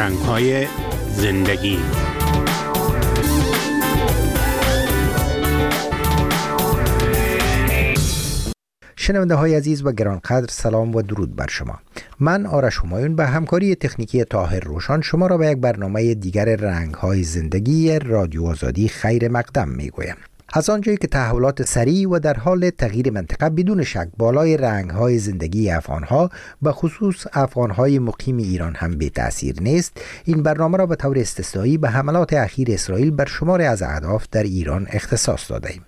رنگ‌های زندگی. شنونده های عزیز و گرانقدر، سلام و درود بر شما. من آرش همایون به همکاری تکنیکی طاهر روشان شما را به یک برنامه دیگر رنگ‌های زندگی رادیو آزادی خیر مقدم میگویم. از آنجایی که تحولات سریع و در حال تغییر منطقه بدون شک بالای رنگ‌های زندگی افغان‌ها و خصوص افغان‌های مقیم ایران هم بی تأثیر نیست، این برنامه را به طور استثنایی به حملات اخیر اسرائیل بر شماری از اهداف در ایران اختصاص داده‌ایم.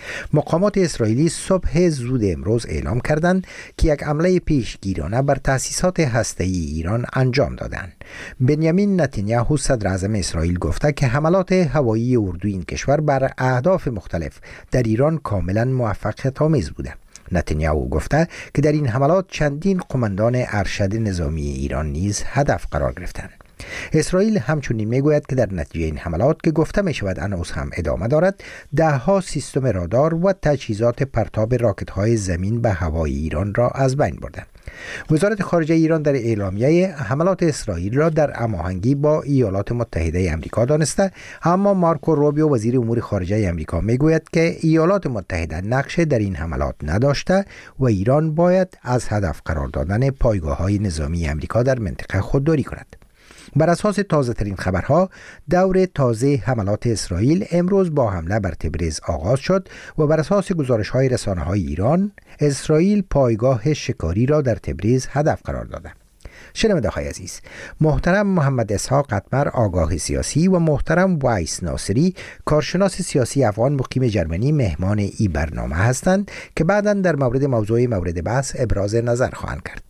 مقامات اسرائیلی صبح زود امروز اعلام کردند که یک حمله پیشگیرانه بر تأسیسات هسته‌ای ایران انجام دادند. بنیامین نتانیاهو صدر اعظم اسرائیل گفته که حملات هوایی اردوی این کشور بر اهداف مختلف در ایران کاملا موفقیت‌آمیز بوده. نتانیاهو گفته که در این حملات چندین قماندان ارشد نظامی ایران نیز هدف قرار گرفتند. اسرائیل همچنین میگوید که در نتیجه این حملات که گفته می شود هنوز هم ادامه دارد، دهها سیستم رادار و تجهیزات پرتاب راکت های زمین به هوای ایران را از بین برده. وزارت خارجه ایران در اعلامیه حملات اسرائیل را در هماهنگی با ایالات متحده آمریکا دانسته، اما مارکو روبیو وزیر امور خارجه آمریکا میگوید که ایالات متحده نقش در این حملات نداشته و ایران باید از هدف قرار دادن پایگاه‌های نظامی آمریکا در منطقه خودداری کند. بر اساس تازه ترین خبرها، دور تازه حملات اسرائیل امروز با حمله بر تبریز آغاز شد و بر اساس گزارش های رسانه های ایران، اسرائیل پایگاه شکاری را در تبریز هدف قرار داده. شنونده های عزیز، محترم محمد اسحاق قطمر، آگاه سیاسی، و محترم وایس ناصری، کارشناس سیاسی افغان مقیم جرمنی، مهمان این برنامه هستند که بعداً در موضوع مورد بحث ابراز نظر خواهند کرد.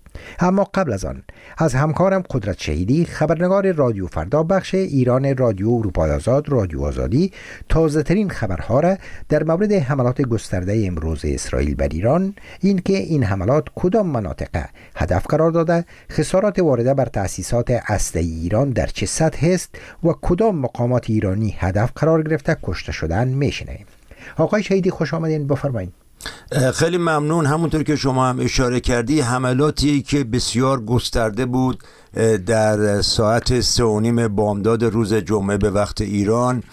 اما قبل از آن از همکارم قدرت شهیدی، خبرنگار رادیو فردا بخش ایران رادیو اروپای آزاد رادیو آزادی، تازه ترین خبرها را در مورد حملات گسترده امروز اسرائیل بر ایران، این که این حملات کدام مناطق هدف قرار داده، خسارات وارده بر تأسیسات هسته‌ای ایران در چه سطح است و کدام مقامات ایرانی هدف قرار گرفته کشته شدن میشنویم. آقای شهیدی خوش آمدین، بفرمایید. خیلی ممنون. همونطور که شما هم اشاره کردی، حملاتی که بسیار گسترده بود در ساعت 3:30 بامداد روز جمعه به وقت ایران،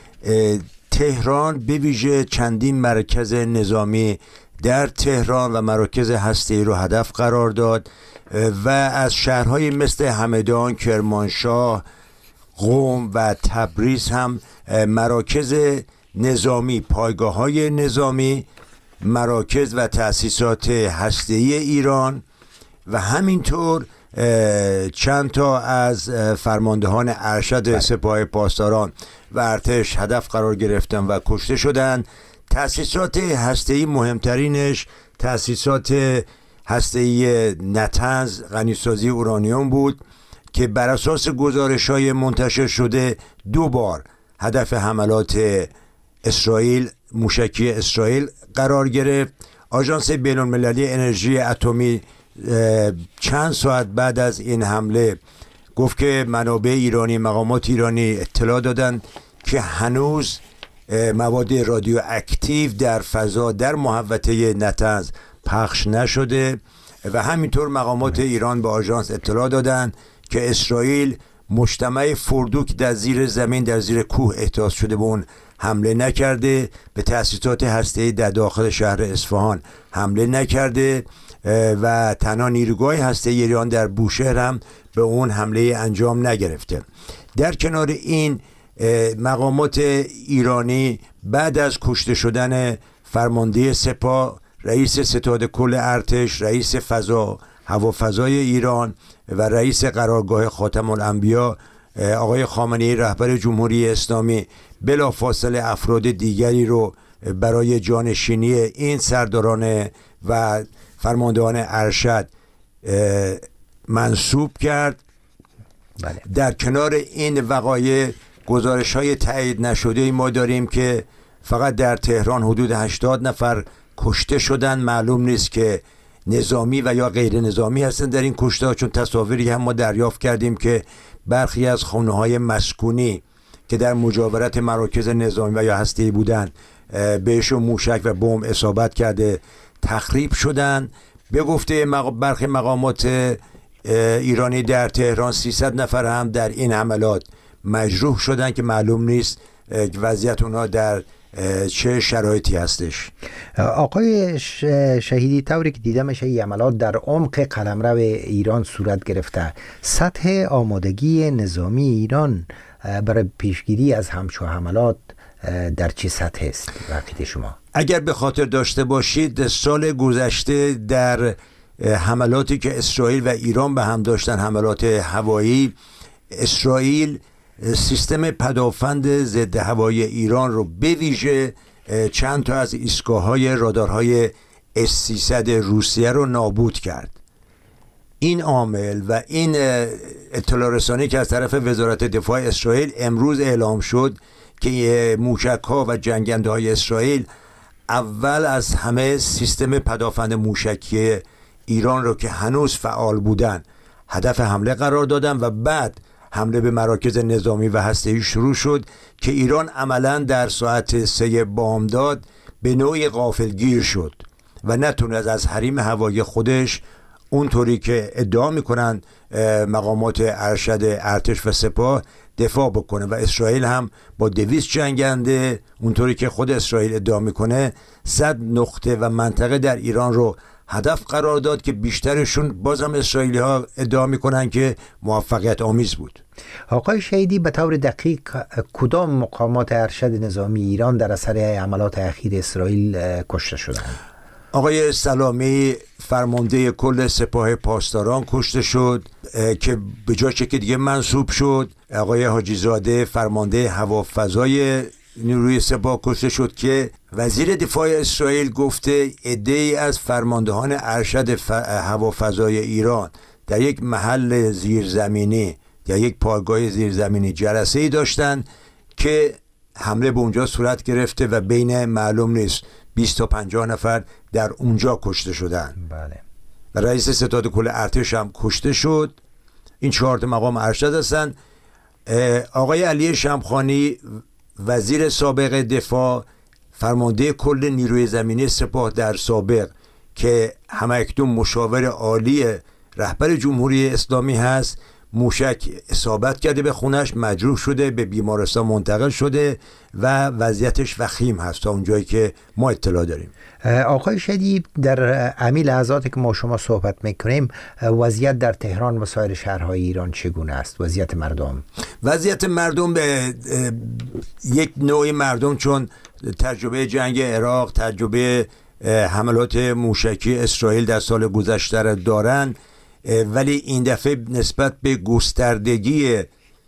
تهران به ویژه چندین مرکز نظامی در تهران و مراکز هسته‌ای رو هدف قرار داد و از شهرهای مثل همدان، کرمانشاه، قم و تبریز هم مراکز نظامی، پایگاه‌های نظامی، مراکز و تأسیسات هسته‌ای ایران و همینطور چند تا از فرماندهان ارشد سپاه پاسداران و ارتش هدف قرار گرفتن و کشته شدند. تأسیسات هسته‌ای مهمترینش تأسیسات هسته‌ای نطنز غنیسازی اورانیوم بود که بر اساس گزارش‌های منتشر شده 2 بار هدف حملات اسرائیل، موشکی اسرائیل قرار گرفت. آژانس بین‌المللی انرژی اتمی چند ساعت بعد از این حمله گفت که منابع ایرانی، مقامات ایرانی اطلاع دادند که هنوز مواد رادیواکتیو در فضا در محوطه نطنز پخش نشده و همینطور مقامات ایران به آژانس اطلاع دادند که اسرائیل مجتمع فردو که در زیر زمین، در زیر کوه احداث شده به اون حمله نکرده، به تأسیسات هسته‌ای در داخل شهر اصفهان حمله نکرده و تنها نیروگاه هسته‌ای ایران در بوشهر هم به اون حمله انجام نگرفته. در کنار این، مقامات ایرانی بعد از کشته شدن فرمانده سپاه، رئیس ستاد کل ارتش، رئیس هوافضای ایران و رئیس قرارگاه خاتم الانبیا آقای خامنه‌ای رهبر جمهوری اسلامی، بلافاصله افراد دیگری رو برای جانشینی این سرداران و فرماندهان ارشد منصوب کرد. بله. در کنار این وقایع، گزارش‌های تایید نشده ما داریم که فقط در تهران حدود 80 نفر کشته شدن. معلوم نیست که نظامی و یا غیر نظامی هستن در این کشته، چون تصاویری هم ما دریافت کردیم که برخی از خانه‌های مسکونی که در مجاورت مراکز نظامی و یا هسته‌ای بودن بهشون موشک و بمب اصابت کرده، تخریب شدن. به گفته برخی مقامات ایرانی در تهران 300 نفر هم در این حملات مجروح شدن که معلوم نیست وضعیت اونها در چه شرایطی هستش. آقای شهیدی، طوری که دیده میشه این عملات در عمق قلمرو ایران صورت گرفته. سطح آمادگی نظامی ایران برای پیشگیری از همچون حملات در چه سطح است عقیده شما؟ اگر به خاطر داشته باشید سال گذشته در حملاتی که اسرائیل و ایران به هم داشتن، حملات هوایی، اسرائیل سیستم پدافند ضد هوایی ایران رو به ویژه چند تا از ایستگاه‌های رادارهای S-300 روسیه رو نابود کرد. این عامل و این اطلاع رسانی که از طرف وزارت دفاع اسرائیل امروز اعلام شد که موشک‌ها و جنگنده‌های اسرائیل اول از همه سیستم پدافند موشکی ایران رو که هنوز فعال بودن هدف حمله قرار دادن و بعد حمله به مراکز نظامی و هسته‌ای شروع شد که ایران عملاً در ساعت 3 بامداد به نوعی غافلگیر شد و نتونست از حریم هوایی خودش اونطوری که ادعا میکنن مقامات ارشد ارتش و سپاه دفاع بکنه و اسرائیل هم با 200 جنگنده اونطوری که خود اسرائیل ادعا میکنه 100 نقطه و منطقه در ایران رو هدف قرار داد که بیشترشون بازم اسرائیلی ها ادعا میکنن که موفقیت آمیز بود. آقای شهیدی، به طور دقیق کدام مقامات ارشد نظامی ایران در اثر عملات اخیر اسرائیل کشته شدند؟ آقای سلامی فرمانده کل سپاه پاسداران کشته شد که به جای چه که دیگه منصوب شد. آقای حاجی زاده فرمانده هوافضای نیروی سپاه کشته شد که وزیر دفاع اسرائیل گفته عده‌ای از فرماندهان ارشد هوافضای ایران در یک محل زیرزمینی یا یک پایگاه زیرزمینی جلسه‌ای داشتن که حمله به اونجا صورت گرفته و بین معلوم نیست 20 تا 50 نفر در اونجا کشته شدن. بله. و رئیس ستاد کل ارتش هم کشته شد. این 4 مقام ارشد هستن. آقای علی شمخانی وزیر سابق دفاع فرمانده کل نیروی زمینی سپاه در سابق که همکنون مشاور عالی رهبر جمهوری اسلامی هست، موشک اصابت کرده به خونش، مجروح شده، به بیمارستان منتقل شده و وضعیتش وخیم هست تا اونجایی که ما اطلاع داریم. آقای شهیدی، در امی لحظاتی که ما شما صحبت میکنیم وضعیت در تهران و سایر شهرهای ایران چگونه است؟ وضعیت مردم به یک نوعی مردم چون تجربه جنگ عراق، تجربه حملات موشکی اسرائیل در سال گذشته را دارن، ولی این دفعه نسبت به گستردگی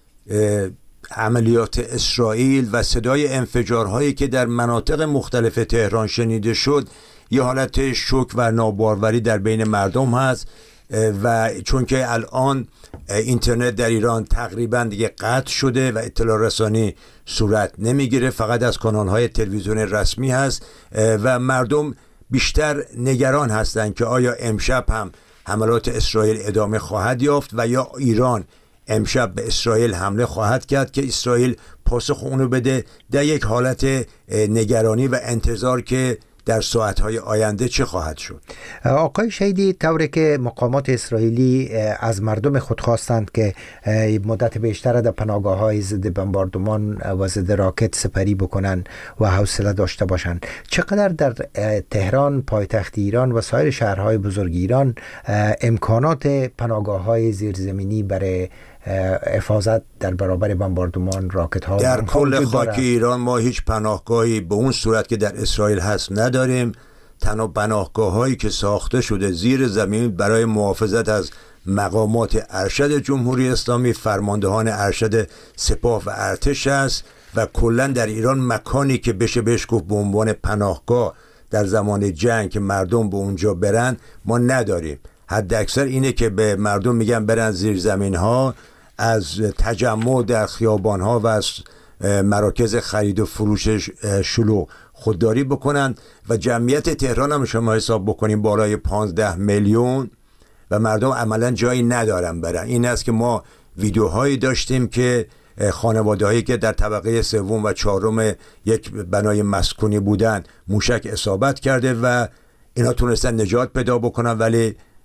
عملیات اسرائیل و صدای انفجارهایی که در مناطق مختلف تهران شنیده شد یه حالت شوک و ناباروری در بین مردم هست و چون که الان اینترنت در ایران تقریبا دیگه قطع شده و اطلاع رسانی صورت نمیگیره، فقط از کانالهای تلویزیون رسمی هست و مردم بیشتر نگران هستند که آیا امشب هم حملات اسرائیل ادامه خواهد یافت و یا ایران امشب به اسرائیل حمله خواهد کرد که اسرائیل پاسخ اونو بده. در یک حالت نگرانی و انتظار که در ساعتهای آینده چه خواهد شد. آقای شهیدی، طوری که مقامات اسرائیلی از مردم خود خواستند که مدت بیشتر در پناهگاه‌های ضد بمباردمان و ضد راکت سپری بکنن و حوصله داشته باشند، چقدر در تهران پایتخت ایران و سایر شهرهای بزرگ ایران امکانات پناهگاه‌های زیرزمینی برای حفاظت در برابر بمباردمان راکت ها در کل خاک ایران ما هیچ پناهگاهی به اون صورت که در اسرائیل هست نداریم. تنها پناهگاه هایی که ساخته شده زیر زمین برای محافظت از مقامات ارشد جمهوری اسلامی، فرماندهان ارشد سپاه و ارتش است و کلا در ایران مکانی که بشه بهش گفت به عنوان پناهگاه در زمان جنگ که مردم به اونجا برن ما نداریم. حد اکثر اینه که به مردم میگن برن زیر زمین ها، از تجمع در خیابان ها و از مراکز خرید و فروش شلوغ خودداری بکنن و جمعیت تهران هم شما حساب بکنیم بالای 15 میلیون و مردم عملا جایی ندارن برن. این است که ما ویدیوهایی داشتیم که خانواده هایی که در طبقه 3 و 4 یک بنای مسکونی بودن موشک اصابت کرده و اینا تونستن نجات پیدا بکنن ولی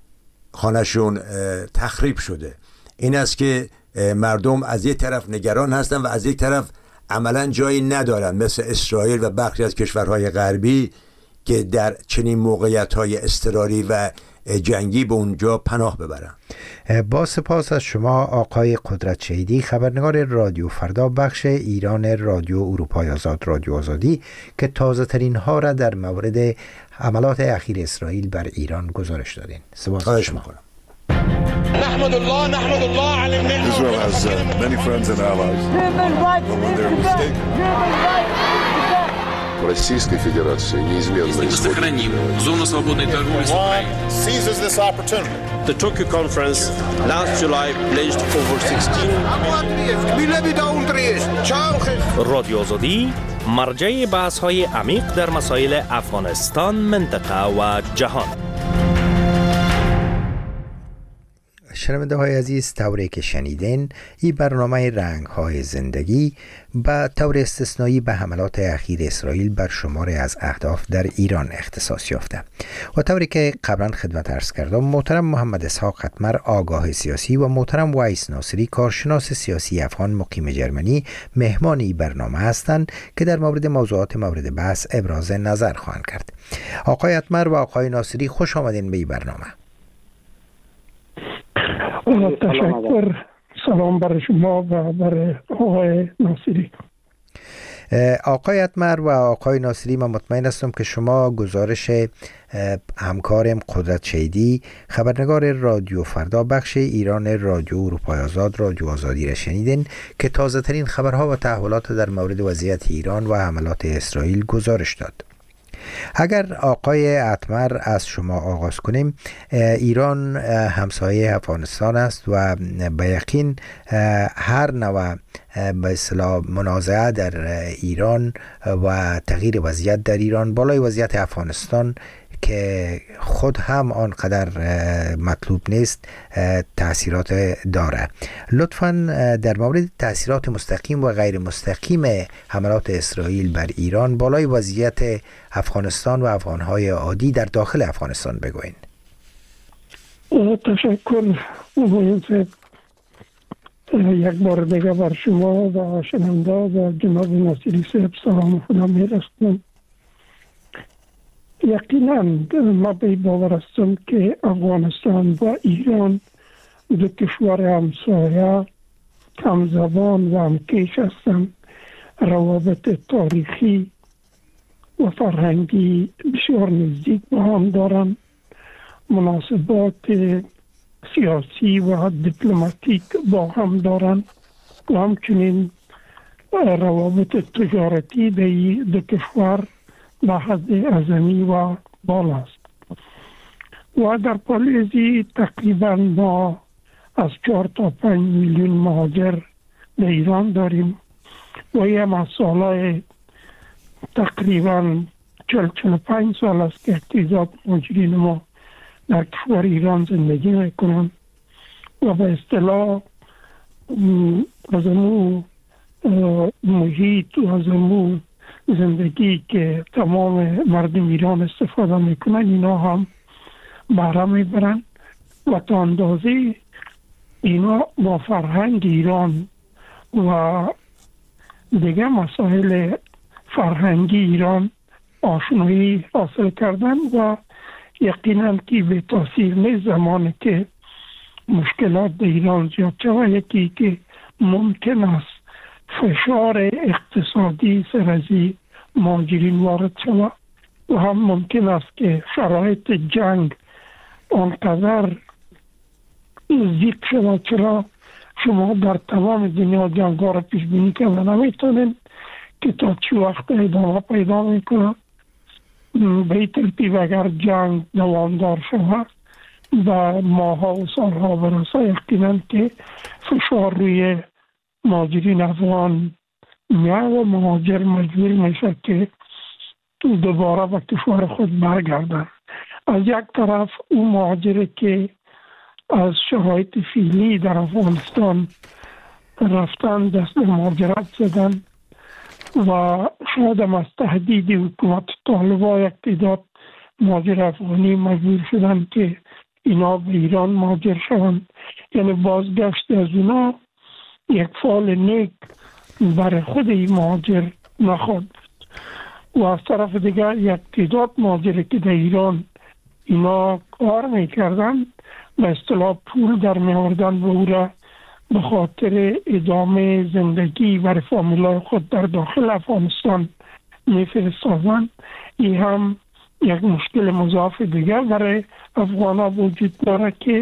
خانهشون تخریب شده. این است که مردم از یک طرف نگران هستن و از یک طرف عملا جایی ندارن، مثل اسرائیل و بخشی از کشورهای غربی که در چنین موقعیت‌های اضطراری و جنگی به اونجا پناه ببرن. با سپاس از شما آقای قدرت شهیدی، خبرنگار رادیو فردا بخش ایران رادیو اروپای آزاد رادیو آزادی، که تازه ترین ها را در مورد حملات اخیر اسرائیل بر ایران گزارش دادین. سپاس از شما. نحمد الله على النعمة. Israel has many friends and allies. В Российской Федерации неизменно мы сохраним зону свободной торговли с Украиной. Seizes this opportunity. The Tokyo conference last July pledged over 16 رادیو آزادی مرجع بحث‌های عمیق در مسائل افغانستان، منطقه و جهان. شنونده های عزیز، طوری که شنیدین، این برنامه رنگ های زندگی به طور استثنایی به حملات اخیر اسرائیل بر شماری از اهداف در ایران اختصاص یافته و طوری که قبلا خدمت عرض کردم، محترم محمد اسحاق قطمر، آگاه سیاسی، و محترم وایس ناصری، کارشناس سیاسی افغان مقیم جرمنی، مهمان این برنامه هستند که در مورد موضوعات مورد بحث ابراز نظر خواهند کرد. آقای قطمر و آقای ناصری، خوش آمدین به این برنامه. تشکر. سلام بر شما و بر آقای ناصری. آقای قطمر و آقای ناصری، من مطمئن هستم که شما گزارش همکارم قدرت شهیدی، خبرنگار رادیو فردا بخش ایران رادیو اروپای آزاد رادیو آزادی را شنیدین که تازه ترین خبرها و تحولات در مورد وضعیت ایران و حملات اسرائیل گزارش داد. اگر آقای قطمر از شما آغاز کنیم، ایران همسایه افغانستان است و به یقین هر نوع به اصطلاح منازعه در ایران و تغییر وضعیت در ایران بالای وضعیت افغانستان که خود هم آنقدر مطلوب نیست تأثیرات داره. لطفاً در مورد تأثیرات مستقیم و غیر مستقیم حملات اسرائیل بر ایران بالای وضعیت افغانستان و افغانهای عادی در داخل افغانستان بگوین. تشکر. یک بار دیگه بر شما و شنونده و جناب ناصری صاحب سلام خدا میرسونم. یقینا ما به باور هستم که افغانستان و ایران دو کشور همسایه، همزبان و همکش هستند. روابط تاریخی و فرهنگی بسیار نزدیک با هم دارند. مناسبات سیاسی و دیپلماتیک با هم دارند و همچنین روابط تجارتی به دو کشور به حد اعظمی و بالا است و در پالیزی تقریبا ما از 4 تا 5 میلیون مهاجر به ایران داریم و یه مسئله تقریبا 40-45 سال است که تعداد مهاجرین ما در کشور ایران زندگی میکنند و به اصطلاح از امو محیط و از امو زندگی که تمام مردم ایران استفاده میکنن اینا هم بهره میبرن و تا اندازه اینا با فرهنگ ایران و دیگه مسائل فرهنگی ایران آشنایی حاصل کردن و یقینا که به تاثیر نیست زمانی که مشکلات در ایران زیاد شود. یکی که ممکن است فشار اقتصادی سر از مهاجرین وارد شود و هم ممکن است که شرایط جنگ آنقدر نزدیک شود. چرا شما در تمام دنیا جنگ ها را پیش بینی کردن نمیتونید که تا چی وقت ادامه پیدا میکنه. به این ترتیب اگر جنگ دوامدار شود و ماها و سالها برسه، یقینا که فشار روی مهاجرین افغان و مهاجر مجبور میشه که دوباره به کشور خود برگردن. از یک طرف اون مهاجر که از شرایط فعلی در افغانستان رفتن دست مهاجرت زدن و شاید هم از تهدید حکومت طالبان یک تعداد مهاجر افغانی مجبور شدن که اینا به ایران مهاجر شوند. یعنی بازگشت از اینا یک فعل نیک برای خود این مهاجر نخواهد. و از طرف دیگر یک تعداد مهاجری که در ایران اینا کار میکردن به اصطلاح پول در میاوردن به او را به خاطر ادامه زندگی برای فامیلای خود در داخل افغانستان میفرستادن. این هم یک مشکل مضاعف دیگر برای افغان‌ها وجود داره که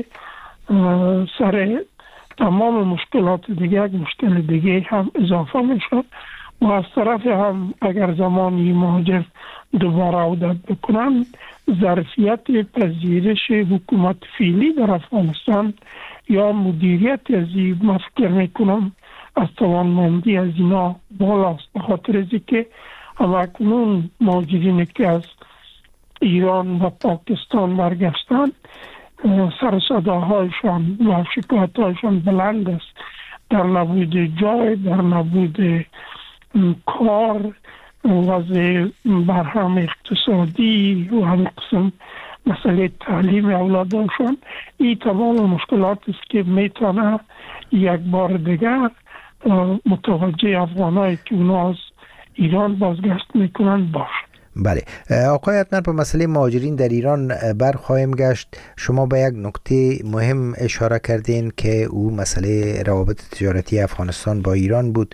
سر تمام مشکلات دیگر یک مشکل دیگه هم اضافه میشه. و از طرف هم اگر زمانی مهاجر دوباره عودت بکنن، ظرفیت پذیرش حکومت فعلی در افغانستان یا مدیریت از این من فکر میکنم از توانمندی از اینا بالاست، به خاطر از که همکنون مهاجرینی که از ایران و پاکستان برگشتن سر صداهایشان و شکایتهایشان بلند است در نبود جای، در نبود کار، وضع برهم اقتصادی و همین قسم مسئله تعلیم اولادشان. این تمام مشکلات است که میتونه یک بار دیگر متوجه افغانایی که اونا از ایران بازگشت میکنن باشه. بله آقای عدنان، به مسئله مهاجرین در ایران برخواهیم گشت. شما به یک نکته مهم اشاره کردین که او مسئله روابط تجارتی افغانستان با ایران بود.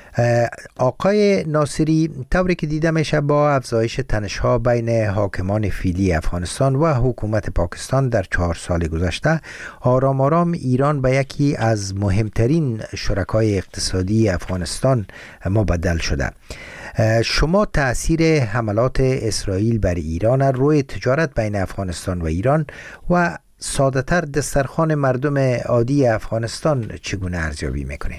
آقای ناصری، طوری که دیده میشه با افزایش تنش‌ها بین حاکمان فعلی افغانستان و حکومت پاکستان در 4 سال گذشته، آرام آرام ایران به یکی از مهمترین شرکای اقتصادی افغانستان مبدل شده. شما تأثیر حملات اسرائیل بر ایران روی تجارت بین افغانستان و ایران و ساده‌تر دسترخوان مردم عادی افغانستان چگونه ارزیابی میکنین؟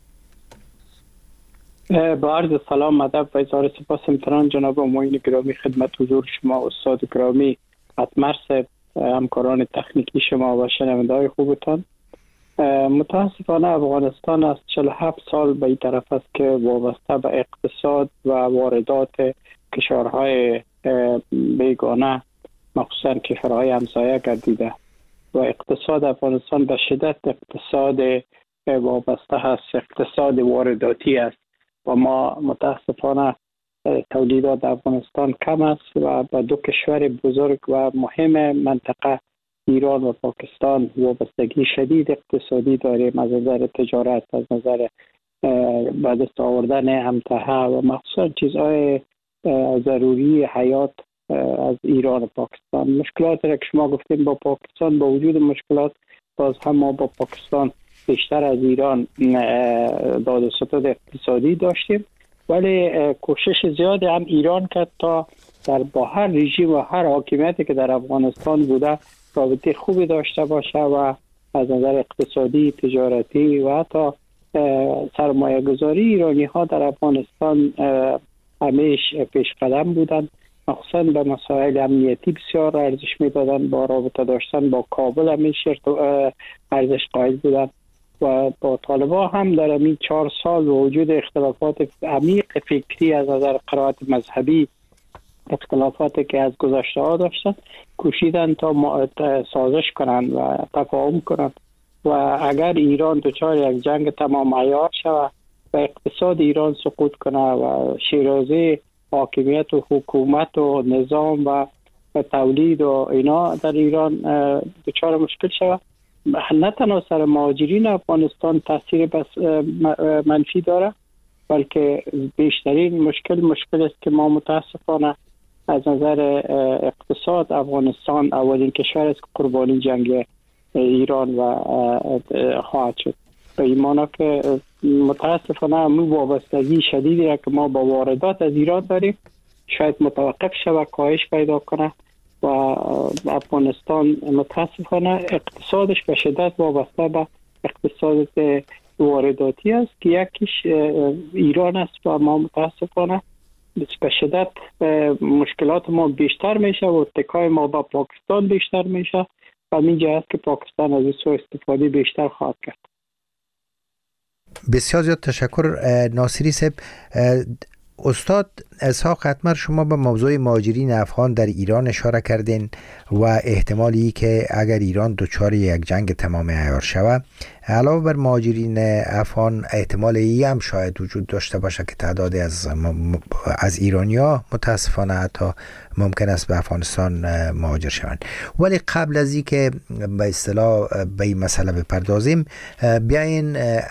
با عرض سلام، ادب و اظهار سپاس امتنان جناب معین گرامی خدمت حضور شما استاد گرامی، اتمرس، همکاران تکنیکی شما و شنونده‌های خوبتان. متاسفانه افغانستان از 47 سال به این طرف است که وابسته به اقتصاد و واردات کشورهای بیگانه، مخصوصا کشورهای همسایه گردیده و اقتصاد افغانستان به شدت اقتصاد وابسته هست، اقتصاد وارداتی است و ما متاسفانه تولیدات افغانستان کم است و به دو کشور بزرگ و مهم منطقه ایران و پاکستان وابستگی شدید اقتصادی داریم، از نظر تجارت، از نظر به دست آوردن امتحه و مخصوصا چیزهای ضروری حیات از ایران و پاکستان. مشکلات را که شما گفتیم با پاکستان، با وجود مشکلات باز هم ما با پاکستان بیشتر از ایران داد و ستد اقتصادی داشتیم، ولی کوشش زیادی هم ایران کرد تا با هر رژیم و هر حاکمیتی که در افغانستان بوده رابطه خوبی داشته باشه و از نظر اقتصادی، تجارتی و حتی سرمایه گذاری ایرانی ها در افغانستان همیش پیش قدم بودند، مخصوصا به مسائل امنیتی بسیار ارزش میدادن، با رابطه داشتن با کابل همیش ارزش قائل بودند و با طالبان هم در این 4 سال وجود اختلافات عمیق فکری از نظر قرائت مذهبی، اختلافاتی که از گذشته ها داشتن، کوشیدن تا سازش کنند و تفاهم کنند و اگر ایران دچار یک جنگ تمام عیار شود و اقتصاد ایران سقوط کنه و شیرازه حاکمیت و حکومت و نظام و تولید و اینا در ایران دچار مشکل شود، نه تنها سر مهاجرین افغانستان تاثیر بس منفی داره، بلکه بیشترین مشکل است که ما متاسفانه از نظر اقتصاد افغانستان اولین کشور است که قربانی جنگ ایران و خواهد شد. به این معنی که متاسفانه همون وابستگی شدیدی را که ما با واردات از ایران داریم شاید متوقف شود، کاهش پیدا کنه و افغانستان متاسفانه اقتصادش به شدت وابسته به اقتصاد وارداتی است که یکیش ایران است و ما متاسفانه به شدت مشکلات ما بیشتر میشه و اتکای ما با پاکستان بیشتر میشه و این جهت که پاکستان از این سوء استفاده بیشتر خواهد کرد. بسیار زیاد تشکر ناصری صاحب. استاد اسحاق حتما شما به موضوع مهاجرین افغان در ایران اشاره کردین و احتمالی که اگر ایران دچار یک جنگ تمام عیار شود، علاوه بر مهاجرین افغان احتمال ای هم شاید وجود داشته باشه که تعدادی از ایرانی‌ها متاسفانه حتی ممکن است به افغانستان مهاجر شوند. ولی قبل از اینکه به اصطلاح به این مسئله بپردازیم، بیاین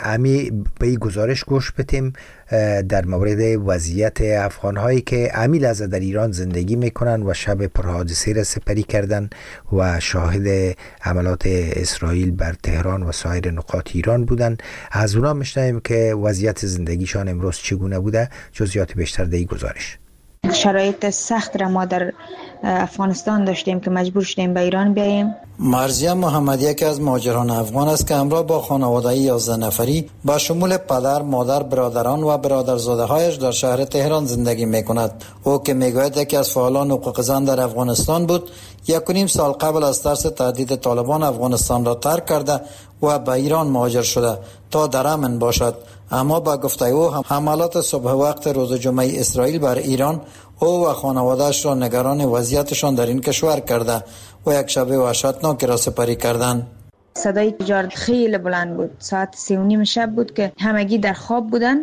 به این گزارش گوش بدیم در مورد وضعیت افغان‌هایی که امی لحظه در ایران زندگی میکنن و شب پرحادثه را سپری کردن و شاهد حملات اسرائیل بر تهران و سایر نقاط ایران بودن. از اونا میشنویم که وضعیت زندگیشان امروز چگونه بوده. جزئیات بیشتر در این گزارش. شرایط سخت را ما در افغانستان داشتیم که مجبور شدیم به ایران بیاییم. مرضیه محمدی که از مهاجران افغان است که همراه با خانواده 11 نفری با شمول پدر، مادر، برادران و برادرزاده‌هایش در شهر تهران زندگی می‌کند. او که می‌گوید که از فعالان حقوق زن در افغانستان بود، 1.5 سال قبل از ترس تهدید طالبان افغانستان را ترک کرده و به ایران مهاجر شده تا در امن باشد. اما با گفته او حملات صبح وقت روز جمعه اسرائیل بر ایران او و خانواده‌اش را نگران وضعیتشان در این کشور کرده و یک شب وحشتناک را سپری کردند. صدای تجارت خیلی بلند بود. ساعت 3:30 شب بود که همگی در خواب بودن.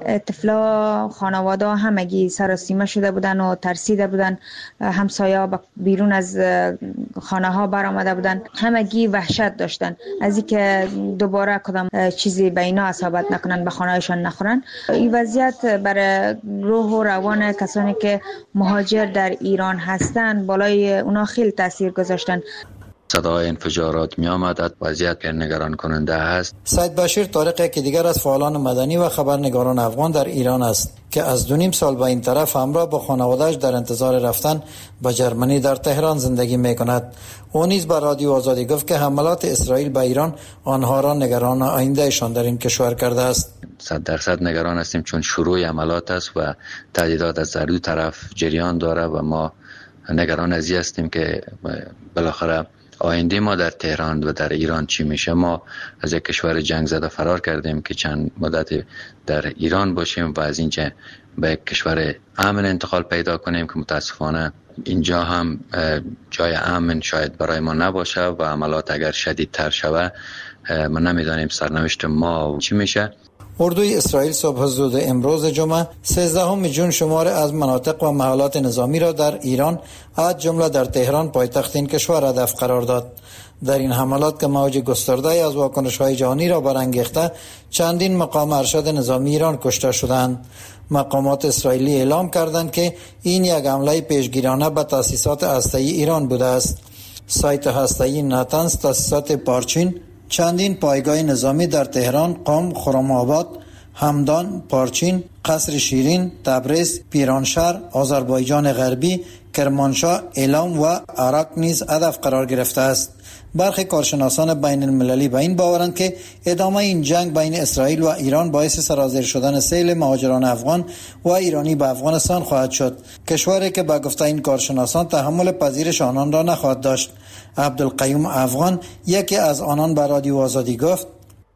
طفلا خانواده همگی سر و سیمه شده بودن و ترسیده بودن. همسایه بیرون از خانه ها برآمده بودن. همگی وحشت داشتن از اینکه دوباره کدام چیزی به اینا اصابت نکنن، به خانه‌شان نخورن. این وضعیت برای روح و روان کسانی که مهاجر در ایران هستند بالای اونا خیلی تاثیر گذاشتن. صدای انفجارات می آمد. وضعیت نگران کننده است. سید بشیر طارق که دیگر از فعالان مدنی و خبرنگاران افغان در ایران است که از 2.5 سال به این طرف همراه با خانواده‌اش در انتظار رفتن به جرمنی در تهران زندگی می کند. او نیز به رادیو آزادی گفت که حملات اسرائیل به ایران آنها را نگران آیندهشان در این کشور کرده است. 100% نگران هستیم چون شروع عملات است و تهدیدات از هر دو طرف جریان داره و ما نگران از این هستیم که بالاخره آینده ما در تهران و در ایران چی میشه. ما از یک کشور جنگ زده فرار کردیم که چند مدت در ایران باشیم و از اینجا به یک کشور امن انتقال پیدا کنیم که متاسفانه اینجا هم جای امن شاید برای ما نباشه و عملات اگر شدیدتر شود ما نمیدانیم سرنوشت ما چی میشه. اردوی اسرائیل صبح زود امروز جمعه 13 جون شمار از مناطق و محلات نظامی را در ایران از جمله در تهران پایتخت این کشور هدف قرار داد. در این حملات که موج گسترده از واکنش‌های جهانی را برانگیخته، چندین مقام ارشد نظامی ایران کشته شدند. مقامات اسرائیلی اعلام کردند که این یک حمله پیشگیرانه به تأسیسات هسته‌ای ایران بوده است. سایت هسته‌ای ناتنز، تأسیسات پارچین، چندین پایگاه نظامی در تهران، قم، خرم‌آباد، همدان، پارچین، قصر شیرین، تبریز، پیرانشهر، آذربایجان غربی، کرمانشاه، اعلام و عراق نیز هدف قرار گرفته است. برخی کارشناسان بین المللی به این باورند که ادامه این جنگ بین اسرائیل و ایران باعث سرازیر شدن سیل مهاجران افغان و ایرانی به افغانستان خواهد شد، کشوری که به گفته این کارشناسان تحمل پذیرش آنان را نخواهد داشت. عبدالقیوم افغان یکی از آنان به رادیو آزادی گفت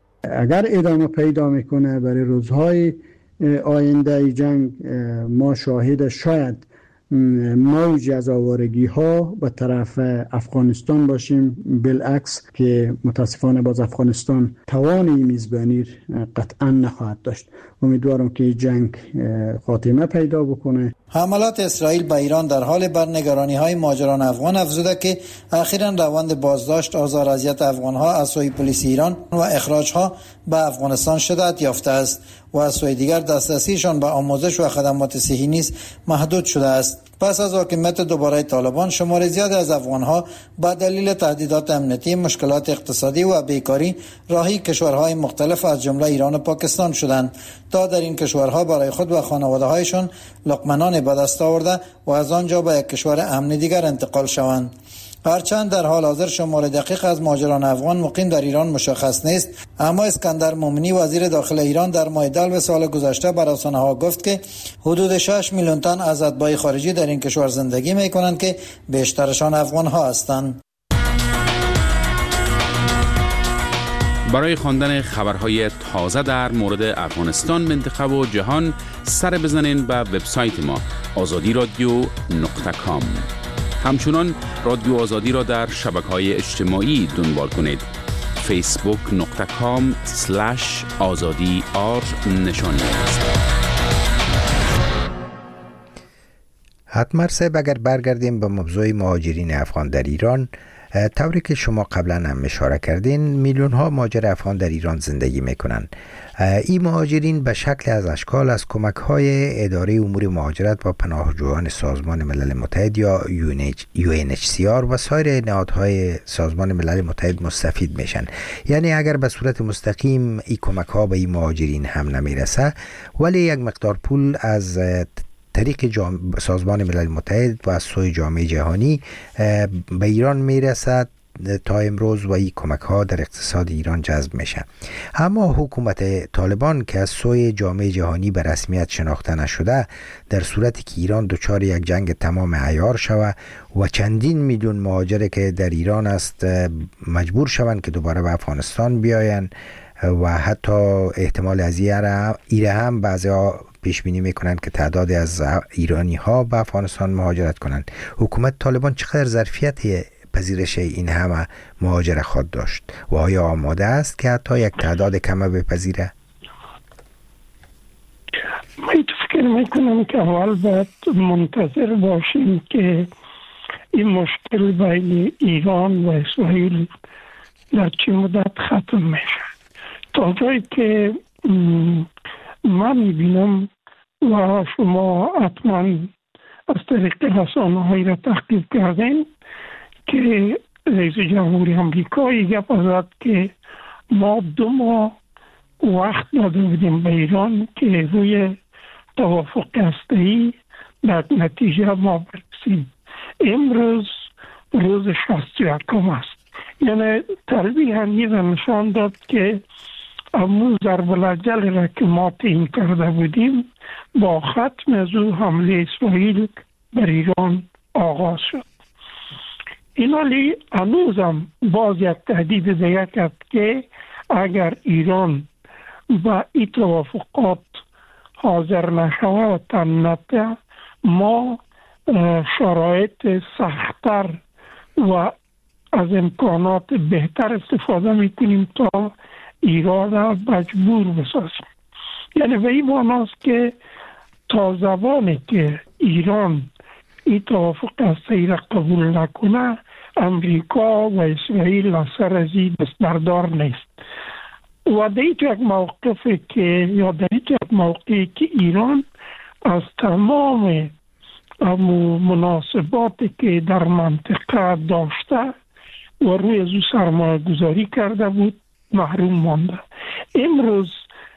اگر ادامه پیدا میکنه برای روزهای آینده جنگ ما شاهد شاید موج از آوارگی ها به طرف افغانستان باشیم، بالعکس که متاسفانه باز افغانستان توان میزبانی قطعا نخواهد داشت. امیدوارم که جنگ خاتمه پیدا بکنه. حملات اسرائیل به ایران در حال برنگرانی های مهاجران افغان افزوده که اخیراً روند بازداشت، آزار اذیت افغان ها از سوی پلیس ایران و اخراج ها به افغانستان شدت یافته است و از سوی دیگر دسترسیشان به آموزش و خدمات صحی نیز محدود شده است. پس از حاکمیت دوباره طالبان، شمار زیادی از افغان‌ها با دلیل تهدیدات امنیتی، مشکلات اقتصادی و بیکاری راهی کشورهای مختلف از جمله ایران و پاکستان شدند تا در این کشورها برای خود و خانواده‌هایشان لقمه به دست آورده و از آنجا به یک کشور امن دیگر انتقال شوند. هرچند در حال حاضر شمار دقیق از مهاجران افغان مقیم در ایران مشخص نیست، اما اسکندر مومنی وزیر داخل ایران در ماه دلو سال گذشته بر رسانه‌ها گفت که حدود 6 میلیون تن از اتباع خارجی در این کشور زندگی می‌کنند که بیشترشان افغان‌ها هستند. برای خواندن خبرهای تازه در مورد افغانستان، منطقه و جهان سر بزنین به وبسایت ما azadiradyo.com. همچنان رادیو آزادی را در شبکه‌های اجتماعی دنبال کنید. facebook.com/azadi_r نشانی است. حتما صاحب، اگر برگردیم به موضوع مهاجرین افغان در ایران، طوری که شما قبلا هم اشاره کردین، میلیون ها مهاجر افغان در ایران زندگی میکنن. این مهاجرین به شکل از اشکال از کمک های اداره امور مهاجرت و پناهجویان سازمان ملل متحد یا UNHCR و سایر نهادهای سازمان ملل متحد مستفید میشن. یعنی اگر به صورت مستقیم این کمک ها به این مهاجرین هم نمیرسه، ولی یک مقدار پول از طریق سازمان ملل متحد و از سوی جامعه جهانی به ایران میرسد تا امروز و این کمک ها در اقتصاد ایران جذب میشه. اما حکومت طالبان که از سوی جامعه جهانی به رسمیت شناخته نشده، در صورتی که ایران دچار یک جنگ تمام عیار شود و چندین میلیون مهاجر که در ایران است مجبور شوند که دوباره به افغانستان بیاین و حتی احتمال از ایره هم بعضی‌ها پیش بینی میکنند که تعدادی از ایرانی ها به افغانستان مهاجرت کنند. حکومت طالبان چقدر ظرفیت پذیرش این همه مهاجر خود داشت و آیا آماده است که حتی یک تعداد کمه بپذیره؟ من فکر میکنم که اول باید منتظر باشیم که این مشکل بین ایران و اسرائیل در چه مدت ختم میشه. تا جایی که من میبینم و شما حتما از طریق رسانه‌های را تحقیق کردین که رئیس جمهوری آمریکا گپ زد که ما 2 ماه وقت داده بودیم به ایران که روی توافق هسته‌ای در نتیجه ما برسیم. امروز روز 61 است. یعنی تلویحاً نشان داد که امون ضرب الاجل را که ما تعیین کرده بودیم با ختم از او حمله اسرائیل بر ایران آغاز شد. این حالی هنوزم باز یک تهدید دیگر کرد که اگر ایران با این توافقات حاضر نشود و تن نده، ما شرایط سخت‌تر و از امکانات بهتر استفاده میکنیم تا ایران را مجبور بسازیم. یعنی به این معناست که تا زمانی که ایران این توافق هسته‌ای را قبول نکنه، امریکا و اسرائیل از سر از این دستبردار نیست. و در یک موقفی که یا در یک موقعی که ایران از تمام مناسباتی که در منطقه داشته و روی از او سرمایه گذاری کرده بود محروم مانده. امروز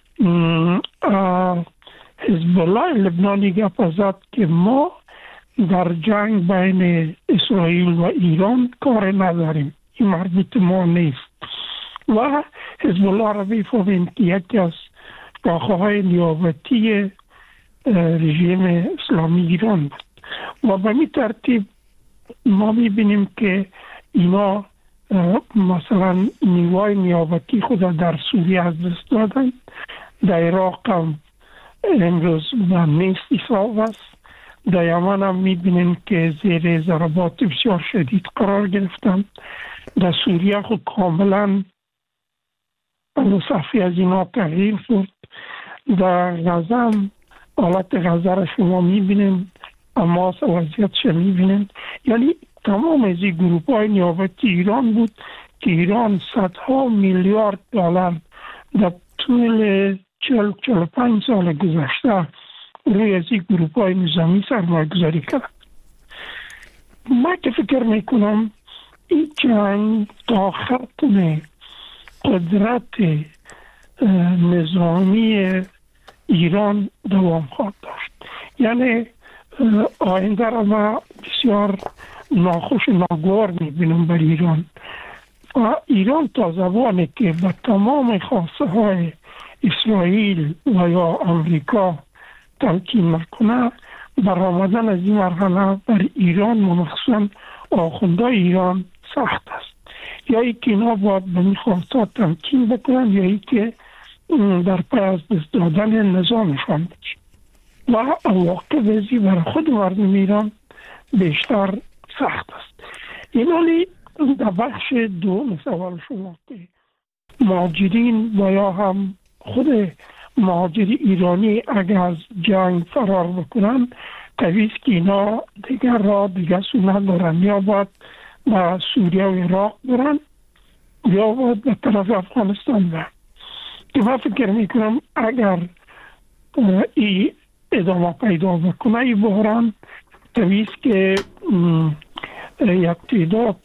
حزب الله لبنانی گپ زد که ما در جنگ بین اسرائیل و ایران کار نداریم، این مربوط ما نیست. و حزب الله را بیفهمیم که یکی از شاخه‌های نیابتی رژیم اسلامی ایران بود. و به این ترتیب ما میبینیم که اینا مثلا نیروهای نیابتی خود در سوریه از دست دادن، در عراق هم امروز نیست حساب است، در یمن هم میبینیم که زیر ضربات بسیار شدید قرار گرفتن، در سوریه خود کاملا صفی از اینا تغییر شد، در غزه هم حالت غزه را شما میبینیم، اما وضعیتش میبینیم. یعنی تمام از این گروپ های نیابتی ایران بود که ایران صدها میلیارد دلار در طول 40-45 سال گذشته روی از این گروپ های نظامی سرمایه گذاری کرد. من که فکر میکنم این جنگ تا ختم قدرت نظامی ایران دوام خواهد داشت. یعنی آینده را ما بسیار ناخوش ناگوار میبینم بر ایران. و ایران تا زمانی که به تمام خواسته های اسرائیل و یا امریکا تمکین نکنه، برآمدن از این مرحله بر ایران و مخصوصا آخوندهای ایران سخت است. یا ای که اینا باید به میخواستات تمکین بکنن یا ای که در پی از دست دادن نظامشان بشه و عواقب ازی برای خود مردم ایران بیشتر سخت است. اینالی در بخش دوم سوال شما که مهاجرین و یا هم خود مهاجر ایرانی اگر از جنگ فرار بکنن طبیعی که اینا دیگر را دیگر سنت دارن، یا باید به سوریه و عراق برن یا باید به طرف افغانستان برن. که من فکر میکنم اگر ای ادامه پیدا بکنه ای بحران طبیعی که یک تعداد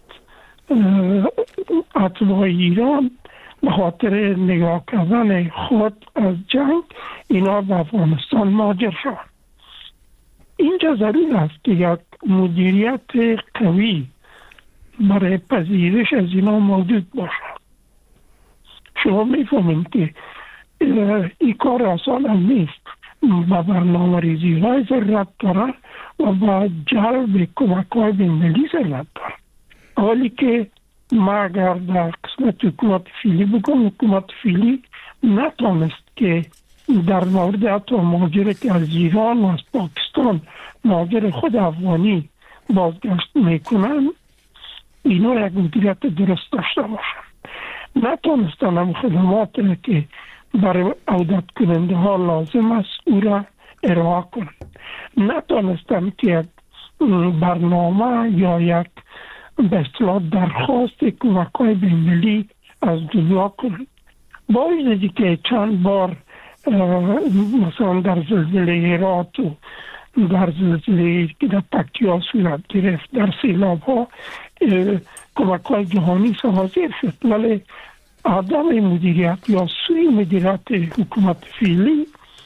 اتباع ایران به خاطر نگاه کردن خود از جنگ اینا به افغانستان مهاجر شوند. اینجا ضرور است که یک مدیریت قوی برای پذیرش از اینا موجود باشد. شما میفهمید که این کار آسان هم نیست، با برنامه ریزی های ضرورت داره و با جلب کمک های بین‌المللی ضرورت داره. حالی که ما اگر در قسمت حکومت فعلی بگم، حکومت فعلی نتونست که در مورد حتی مهاجر که از ایران و از پاکستان مهاجر خود افغانی بازگشت میکنن اینا یک مدیریت درست داشته باشن. نتونستن هم خدمات که برای عودت کننده ها لازم است او را ارائه کنند. نتونستن که یک برنامه یا یک به اصطلاح درخواست کمک های بین‌المللی از دنیا کنند. با وجودی که چند بار مثلا در زلزله هرات و در زلزله که در پکتیا صورت گرفت، در سیلاب ها کمک های جهانی حاضر شد، ولی عدم مدیریت یا سوی مدیریت حکومت فعلی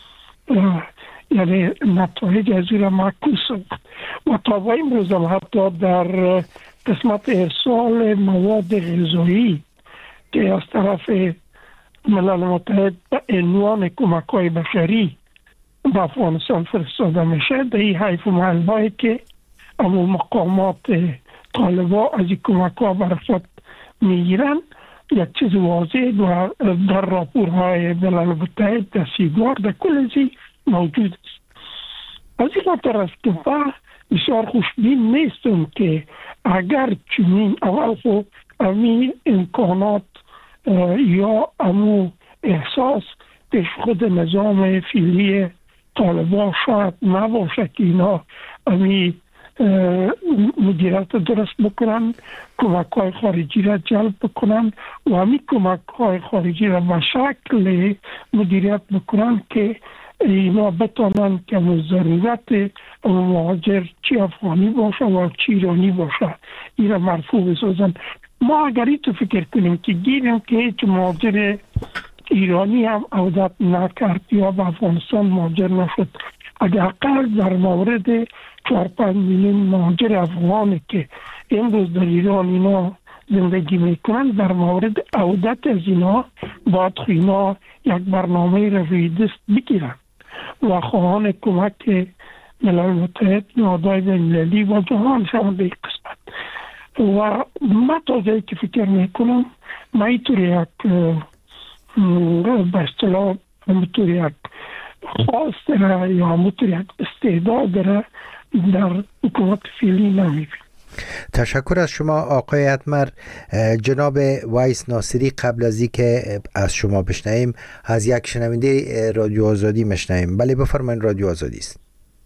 یعنی نتایج از این را معکوس بود. و تا با این روز حتی در قسمت ارسال مواد غذایی که از طرف ملل متحد به عنوان کمک های بشری به افغانستان فرستاده میشه، در این حیف و محل هایی که اما مقامات طالبا از این کمک ها برای خود میگیرن یک چیز واضح در راپورهای ملل متحد در سیگار در کل ازی موجود است. از این خاطر است که بسیار خوشبین نیستم که اگر چنین اول خود امی امکانات یا امو احساس پیش خود نظام فعلی طالبان شاید نباشه که اینا امی مدیریت درست بکنن، کمک های خارجی را جلب بکنن و امی کمک های خارجی را به شکل مدیریت بکنن که اینا بتانن که ضرورت مهاجر چی افغانی باشه و چی ایرانی باشه این را مرفوع بسازن. ما اگر این تو فکر کنیم که گیریم که هیچ مهاجر ایرانی هم عودت نکرد یا به افغانستان مهاجر نشد، اگر در مورد 4-5 میلیون مهاجر افغانی که امروز در ایران اینا زندگی میکنن در مورد عودت از اینا باید اینا یک برنامه را روی دست بگیرن و خواهان کمک ملل متحد نهادهای بین‌المللی و جهان شوند به این قسمت. و من تا جایی که فکر میکنم من اینطور یک به اصطلاح همونطور یک خواست داره یا همونطور یک استعداد داره در حکومت فعلی نمیبینم. تشکر از شما آقای اتمر. جناب وایس ناصری، قبل از اینکه از شما بشنویم از یک شنونده رادیو آزادی میشنویم. بله بفرمایید، رادیو آزادی است.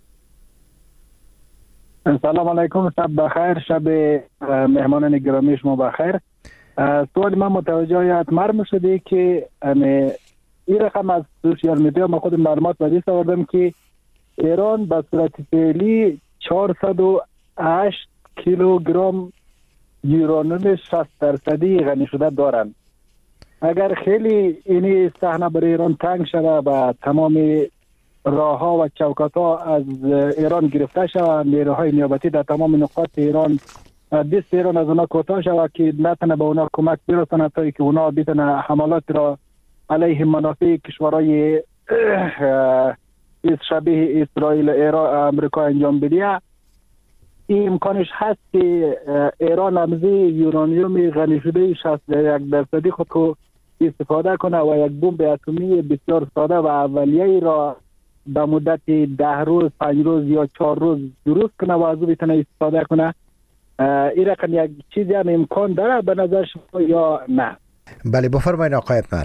سلام علیکم، شب بخیر، شب مهمانان گرامی شما بخیر. سوال من متوجه اتمر میشده که این رقم از سوشیال میدیا ما خود معلومات به دست آوردم که ایران به صورت فعلی 408 کیلوگرم یورانیم 60% غنی شده دارند. اگر خیلی این صحنه برای ایران تنگ شده و تمام راه ها و چوکات ها از ایران گرفته شود، نیروهای نیابتی در تمام نقاط ایران دست ایران از اونا کوتاه شود که نتونه به اونا کمک برسانه تا که اونا بتونه حملات را علیه منافع کشورهای شبیه اسرائیل و امریکا انجام بده، این امکانش هست که ایران امزه یورانیوم غنی شده 61% خود کو استفاده کنه و یک بمب اتمی بسیار ساده و اولیه‌ای را به مدت 10 روز 5 روز یا 4 روز درست کنه و از او بتونه استفاده کنه. این رقم یک چیزی هم امکان داره به نظر شما یا نه؟ بله بفرمایید آقای اتمر.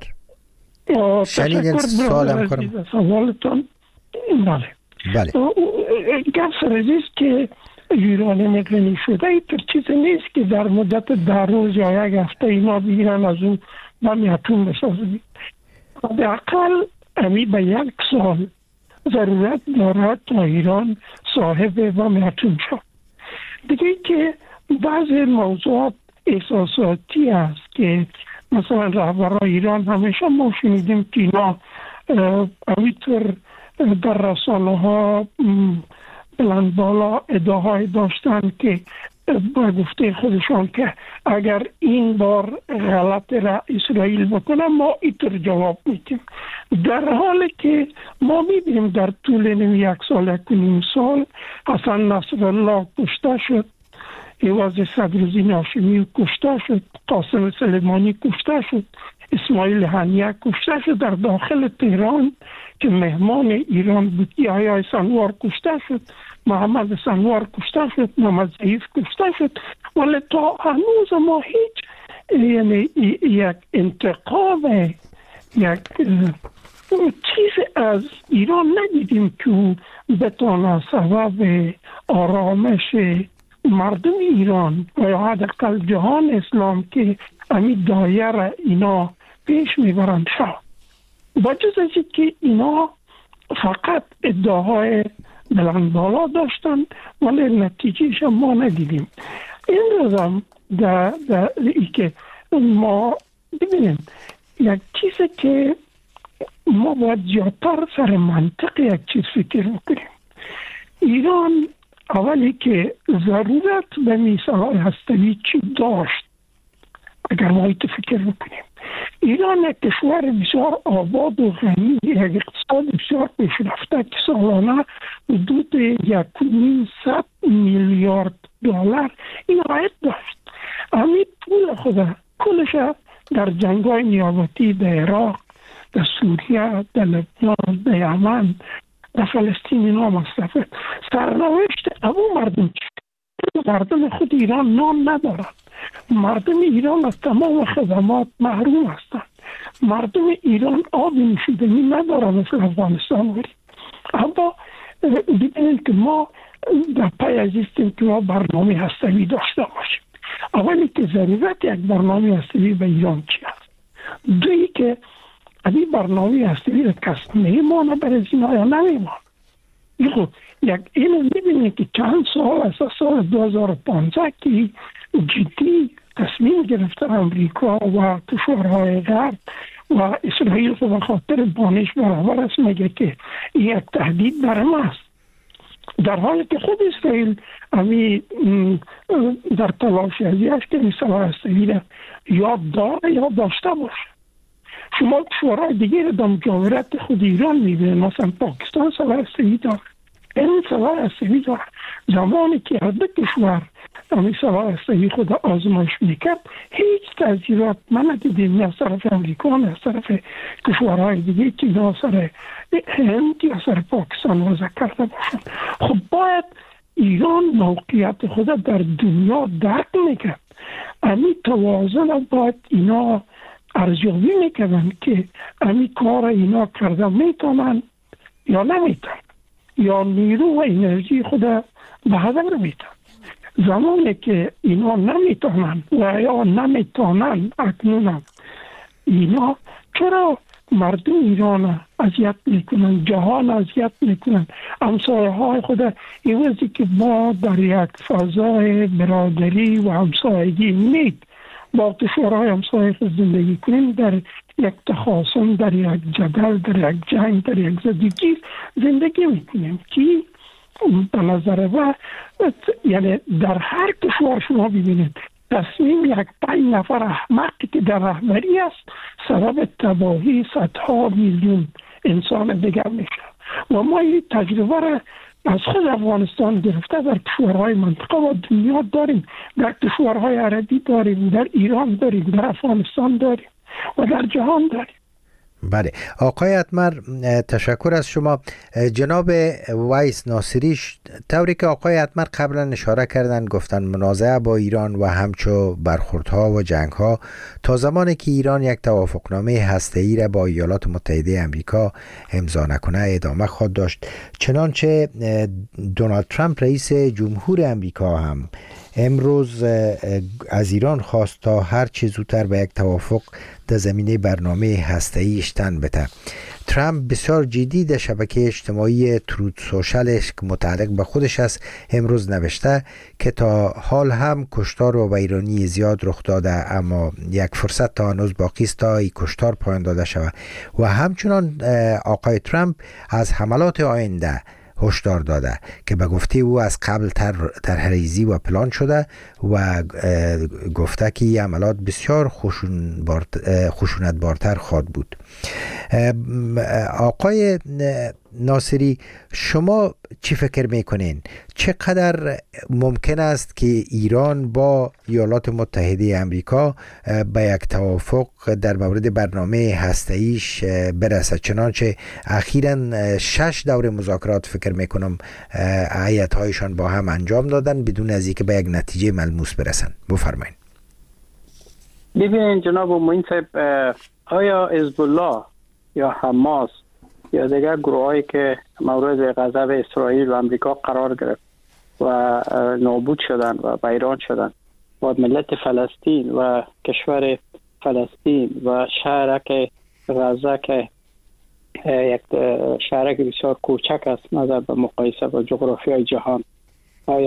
شنیدین سوالم کنم؟ سوالتون بله. گفت رزیز که یورانیوم غنی شده ایتر چیز نیست که در مدت 10 روز یا یک هفته اینا بگیرن از اون بم اتم بسازن. حداقل امی به 1 سال ضرورت دارد تا ایران صاحب بم اتم شد. دیگه که بعضی موضوعات احساساتی است که مثلا رهبران ایران همیشه ما شنیدیم که اینا اویتر در رسانه ها بلند بالا ادعاهای داشتن که با گفته خودشان که اگر این بار غلط را اسرائیل بکنه ما ایتر جواب میدیم، در حالی که ما میبینیم در طول 1 سال 1.5 سال حسن نصرالله کشته شد، ایواز صدرالدین هاشمی کشته شد، قاسم سلیمانی کشته شد، اسماعیل هنیه کشته شد، در داخل تهران که مهمان ایران بود یحیی سنوار کشته شد، محمد سنوار کشته شد، محمد ضعیف کشته شد، ولی تا هنوز ما هیچ یعنی یک انتقام یک چیز از ایران ندیدیم که بتونه سبب آرامش مردم ایران و یا حداقل جهان اسلام که امی دایره اینا پیش میبرند شد. با جز از که اینا فقط ادعاهای بلند بالا داشتن ولی نتیجهش ما ندیدیم. این روزم در ای که ما ببینیم یک چیزی که ما باید زیادتر سر منطق یک چیز فکر بکنیم. ایران اولی که ضرورت به میساهای هسته‌ای چی داشت اگر ما ایت فکر بکنیم. ایران یک کشور بسیار آباد و غنی، یک اقتصاد بسیار پیشرفته که سالانه حدود 1.5 میلیارد دلار این عاید داشت. همین پول خود کلش در جنگ‌های نیابتی در عراق، در سوریه، در لبنان، در یمن، در فلسطین اینا مصرف. سرنوشت ابو مردم خود ایران نان ندارد. مردم ایران از تمام خدمات محروم هستند. مردم ایران آب نوشیدنی ندارند مثل افغانستان ولی. اما ببینید که ما در پی ازیستیم که ما برنامه هسته‌ای داشته باشیم. اولی که ضرورت یک برنامه هسته‌ای به ایران چی است؟ دویی که این برنامه هسته‌ای را کس میمانه برای اینا یا نمیمانه. اینو میبینید که چند سال از سال 2015 که جدی تصمیم گرفته امریکا و کشورهای غرب و اسرائیل به خاطر بانش برابر است میگه که یک تهدید بر ما است، در حالی که خود اسرائیل امی در تلاش ازیست که مثلا هسته‌ای یاد داره یا داشته باشه. شما کشورهای دیگه در مجاورت خود ایران میبینید، مثلا پاکستان سلاح هسته‌ای داره، این سلاح هسته‌ای داره. زمانی که هر دو کشور امی سلاح هسته‌ای خود آزمایش میکرد هیچ تأثیرات من ندیدیم، نه از طرف امریکا نه از طرف کشورهای دیگه که نه سر هند یا سر پاکستان وضع کرده باشن. خب باید ایران موقعیت خود در دنیا درک میکرد. امی توازن باید اینا ارزیابی میکنن که امی کار اینا کرده میتونن یا نمیتونن، یا نیرو و انرژی خود به هدر میتونن. زمانی که اینا نمیتونن و یا نمیتونن اکنون اینا چرا مردم ایران اذیت میکنن، جهان اذیت میکنن، همسایه های خود ایوزی که ما در یک فضای برادری و همسایگی نید با کشورهای همسایه خود زندگی کنیم، در یک تخاصم، در یک جدل، در یک جنگ، در یک زدگی زندگی میکنیم که به نظر و یعنی در هر کشور شما ببینید تصمیم یک 5 نفر احمقی که در رهبری است سبب تباهی صدها میلیون انسان دیگر میشه. و ما این تجربه را از خود افغانستان گرفته در کشورهای منطقه و دنیا داریم، در کشورهای عربی داریم، در ایران داریم، در افغانستان داریم و در جهان داریم. بله آقای اتمر، تشکر از شما. جناب ویس ناصری، طوری که آقای اتمر قبلا اشاره کردن، گفتن منازعه با ایران و همچو برخوردها و جنگها تا زمانی که ایران یک توافقنامه هسته‌ای را با ایالات متحده آمریکا امضا نکنه ادامه خواهد داشت. چنانچه دونالد ترامپ رئیس جمهور آمریکا هم امروز از ایران خواست تا هر چه زودتر به یک توافق در زمینه برنامه هسته‌ای تن بده. ترامپ بسیار جدی در شبکه اجتماعی تروت سوشالش که متعلق به خودش است امروز نوشته که تا حال هم کشتار و ویرانی زیاد رخ داده، اما یک فرصت تا هنوز باقی است تا این کشتار پایان داده شود و همچنان آقای ترامپ از حملات آینده هشدار داده که به گفته او از قبل طرح‌ریزی و پلان شده و گفته که این عملات بسیار خشونتبارتر خواهد بود. آقای ناصری، شما چی فکر میکنین؟ چقدر ممکن است که ایران با ایالات متحده آمریکا به یک توافق در مورد برنامه هسته‌ایش برسد؟ چنانچه اخیراً 6 دور مذاکرات فکر میکنم هیئت‌هایشان با هم انجام دادن بدون از اینکه به یک نتیجه ملموس برسن. بفرمایید. ببینید جناب معین صاحب، آیا حزب الله یا حماس یا دیگر گروهایی که مورد غضب اسرائیل و آمریکا قرار گرفت و نابود شدن و ویران شدن و ملت فلسطین و کشور فلسطین و شهرک غزه که یک شهرک بسیار کوچک است نظر به مقایسه با جغرافیای جهان، آیا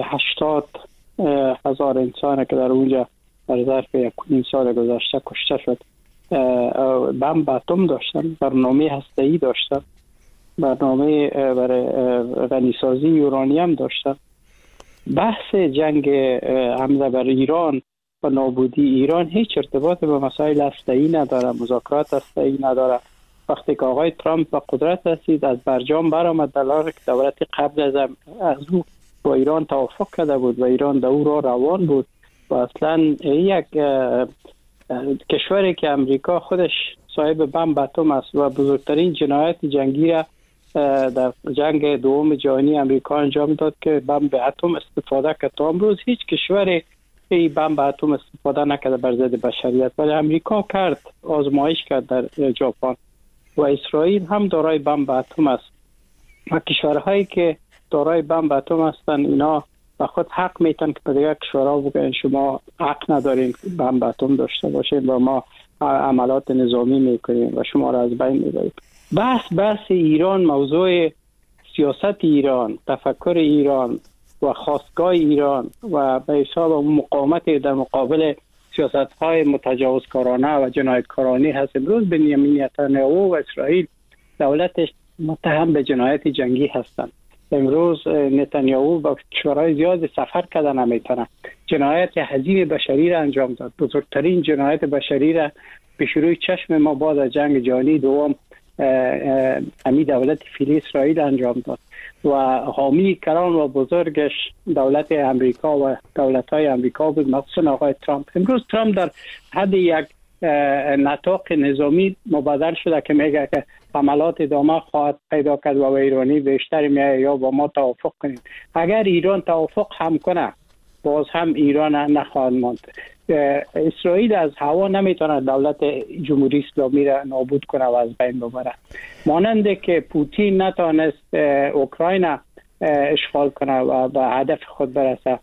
80,000 انسان که در اونجا در ظرف 1.5 سال گذشته کشته شد، بمب اتم داشتن، برنامه هسته‌ای داشتن، برنامه برای غنیسازی یورانیم داشتن. بحث جنگ حمله بر ایران و نابودی ایران هیچ ارتباط به مسائل هسته‌ای نداره، مذاکرات هسته‌ای نداره. وقتی که آقای ترامپ به قدرت رسید از برجام برآمد در حالی که دولت قبل از او با ایران توافق کرده بود و ایران در او را روان بود و اصلا یک کشوری که امریکا خودش صاحب بمب اتم است و بزرگترین جنایت جنگی را در جنگ دوم جهانی امریکا انجام داد که بمب اتم استفاده کرد. تا امروز هیچ کشوری این بمب اتم استفاده نکرده بر ضد بشریت، ولی امریکا کرد، آزمایش کرد در ژاپن و اسرائیل هم دارای بمب اتم است و کشورهایی که دارای بمب اتم هستند اینا و خود حق میتن که به دیگر کشورها بگن شما حق ندارین بمب اتم داشته باشین و ما عملات نظامی میکنیم و شما را از بین میبریم. بحث ایران، موضوع سیاست ایران، تفکر ایران و خواستگاه ایران و به حساب مقاومت در مقابل سیاست‌های متجاوزکارانه و جنایتکارانه هست. امروز بنیامین نتانیاهو و اسرائیل دولتش متهم به جنایت جنگی هستند. امروز نتانیاهو با کشورهای زیاد سفر کرده نمیتونه. جنایت عظیم بشری را انجام داد، بزرگترین جنایت بشری را پیش روی چشم ما بعد از جنگ جهانی دوم امی دولت فعلی اسرائیل انجام داد و حامی کران و بزرگش دولت امریکا و دولت‌های امریکا بود، مخصوصا آقای ترامپ. امروز ترامپ در حد یک نطاق نظامی مبادر شده که میگه که حملات ادامه خواهد پیدا کرد و ایرانی بیشتر میگه یا با ما توافق کنید. اگر ایران توافق هم کنه باز هم ایران نخواهد ماند. اسرائیل از هوا نمیتونه دولت جمهوری اسلامی را نابود کنه و از بین ببره، مانند که پوتین نتونست اوکراین اشغال کنه و به هدف خود برسه.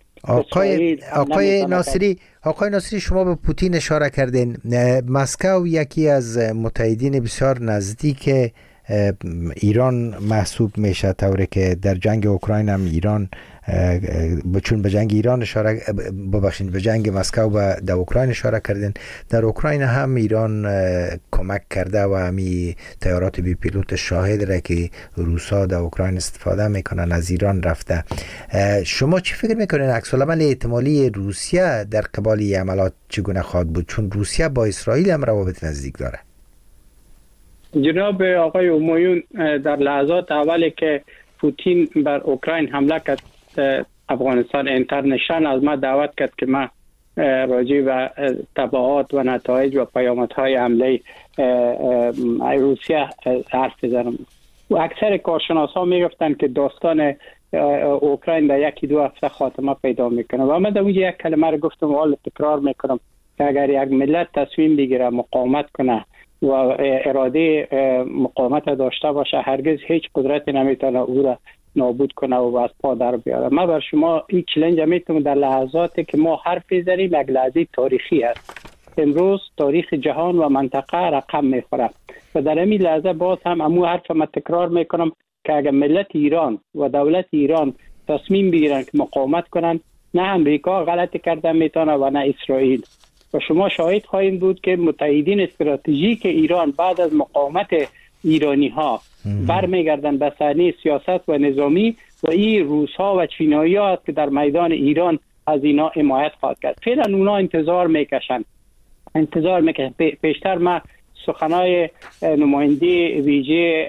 آقای ناصری شما به پوتین اشاره کردین. مسکو یکی از متحدین بسیار نزدیک ایران محسوب میشه، طوری که در جنگ اوکراین هم ایران چون به جنگ ایران به جنگ مسکو و در اوکراین اشاره کردین، در اوکراین هم ایران کمک کرده و همی طیارات بی پیلوت شاهد را که روسا در اوکراین استفاده میکنن از ایران رفته. شما چی فکر میکنین عکس العمل احتمالی روسیه در قبال این عملات چگونه خواهد بود، چون روسیه با اسرائیل هم روابط نزدیک داره؟ جناب آقای همایون، در لحظات اولی که پوتین بر اوکراین حمله کرد، افغانستان اینترنشنال از ما دعوت کرد که ما راجع به تبعات و نتایج و پیامدهای حمله روسیه حرف بزنم. و اکثر کارشناسا میگفتن که داستان اوکراین در یکی دو هفته خاتمه پیدا میکنه. و من در اونجا یک کلمه رو گفتم و حالا تکرار میکنم که اگر یک ملت تصمیم بگیره مقاومت کنه و اراده مقاومت داشته باشه، هرگز هیچ قدرتی نمیتونه او را نابود کنه و از پا در بیاره. من بر شما این چالش میتونم در لحظاتی که ما حرف بزنیم، یک لحظه تاریخی است. امروز تاریخ جهان و منطقه رقم میخوره و در این لحظه باز هم امو حرف ما تکرار میکنم که اگر ملت ایران و دولت ایران تصمیم بگیرن که مقاومت کنن، نه امریکا غلطی کرده میتونه و نه اسرائیل. و شما شاهد خواهید بود که متحدین استراتژیک ایران بعد از مقاومت ایرانی ها برمیگردن به صحنه سیاست و نظامی و این روس ها و چینایی ها که در میدان ایران از اینا حمایت خواهد کرد. فعلا اونا انتظار میکشن. پیشتر ما سخنای نماینده ویژه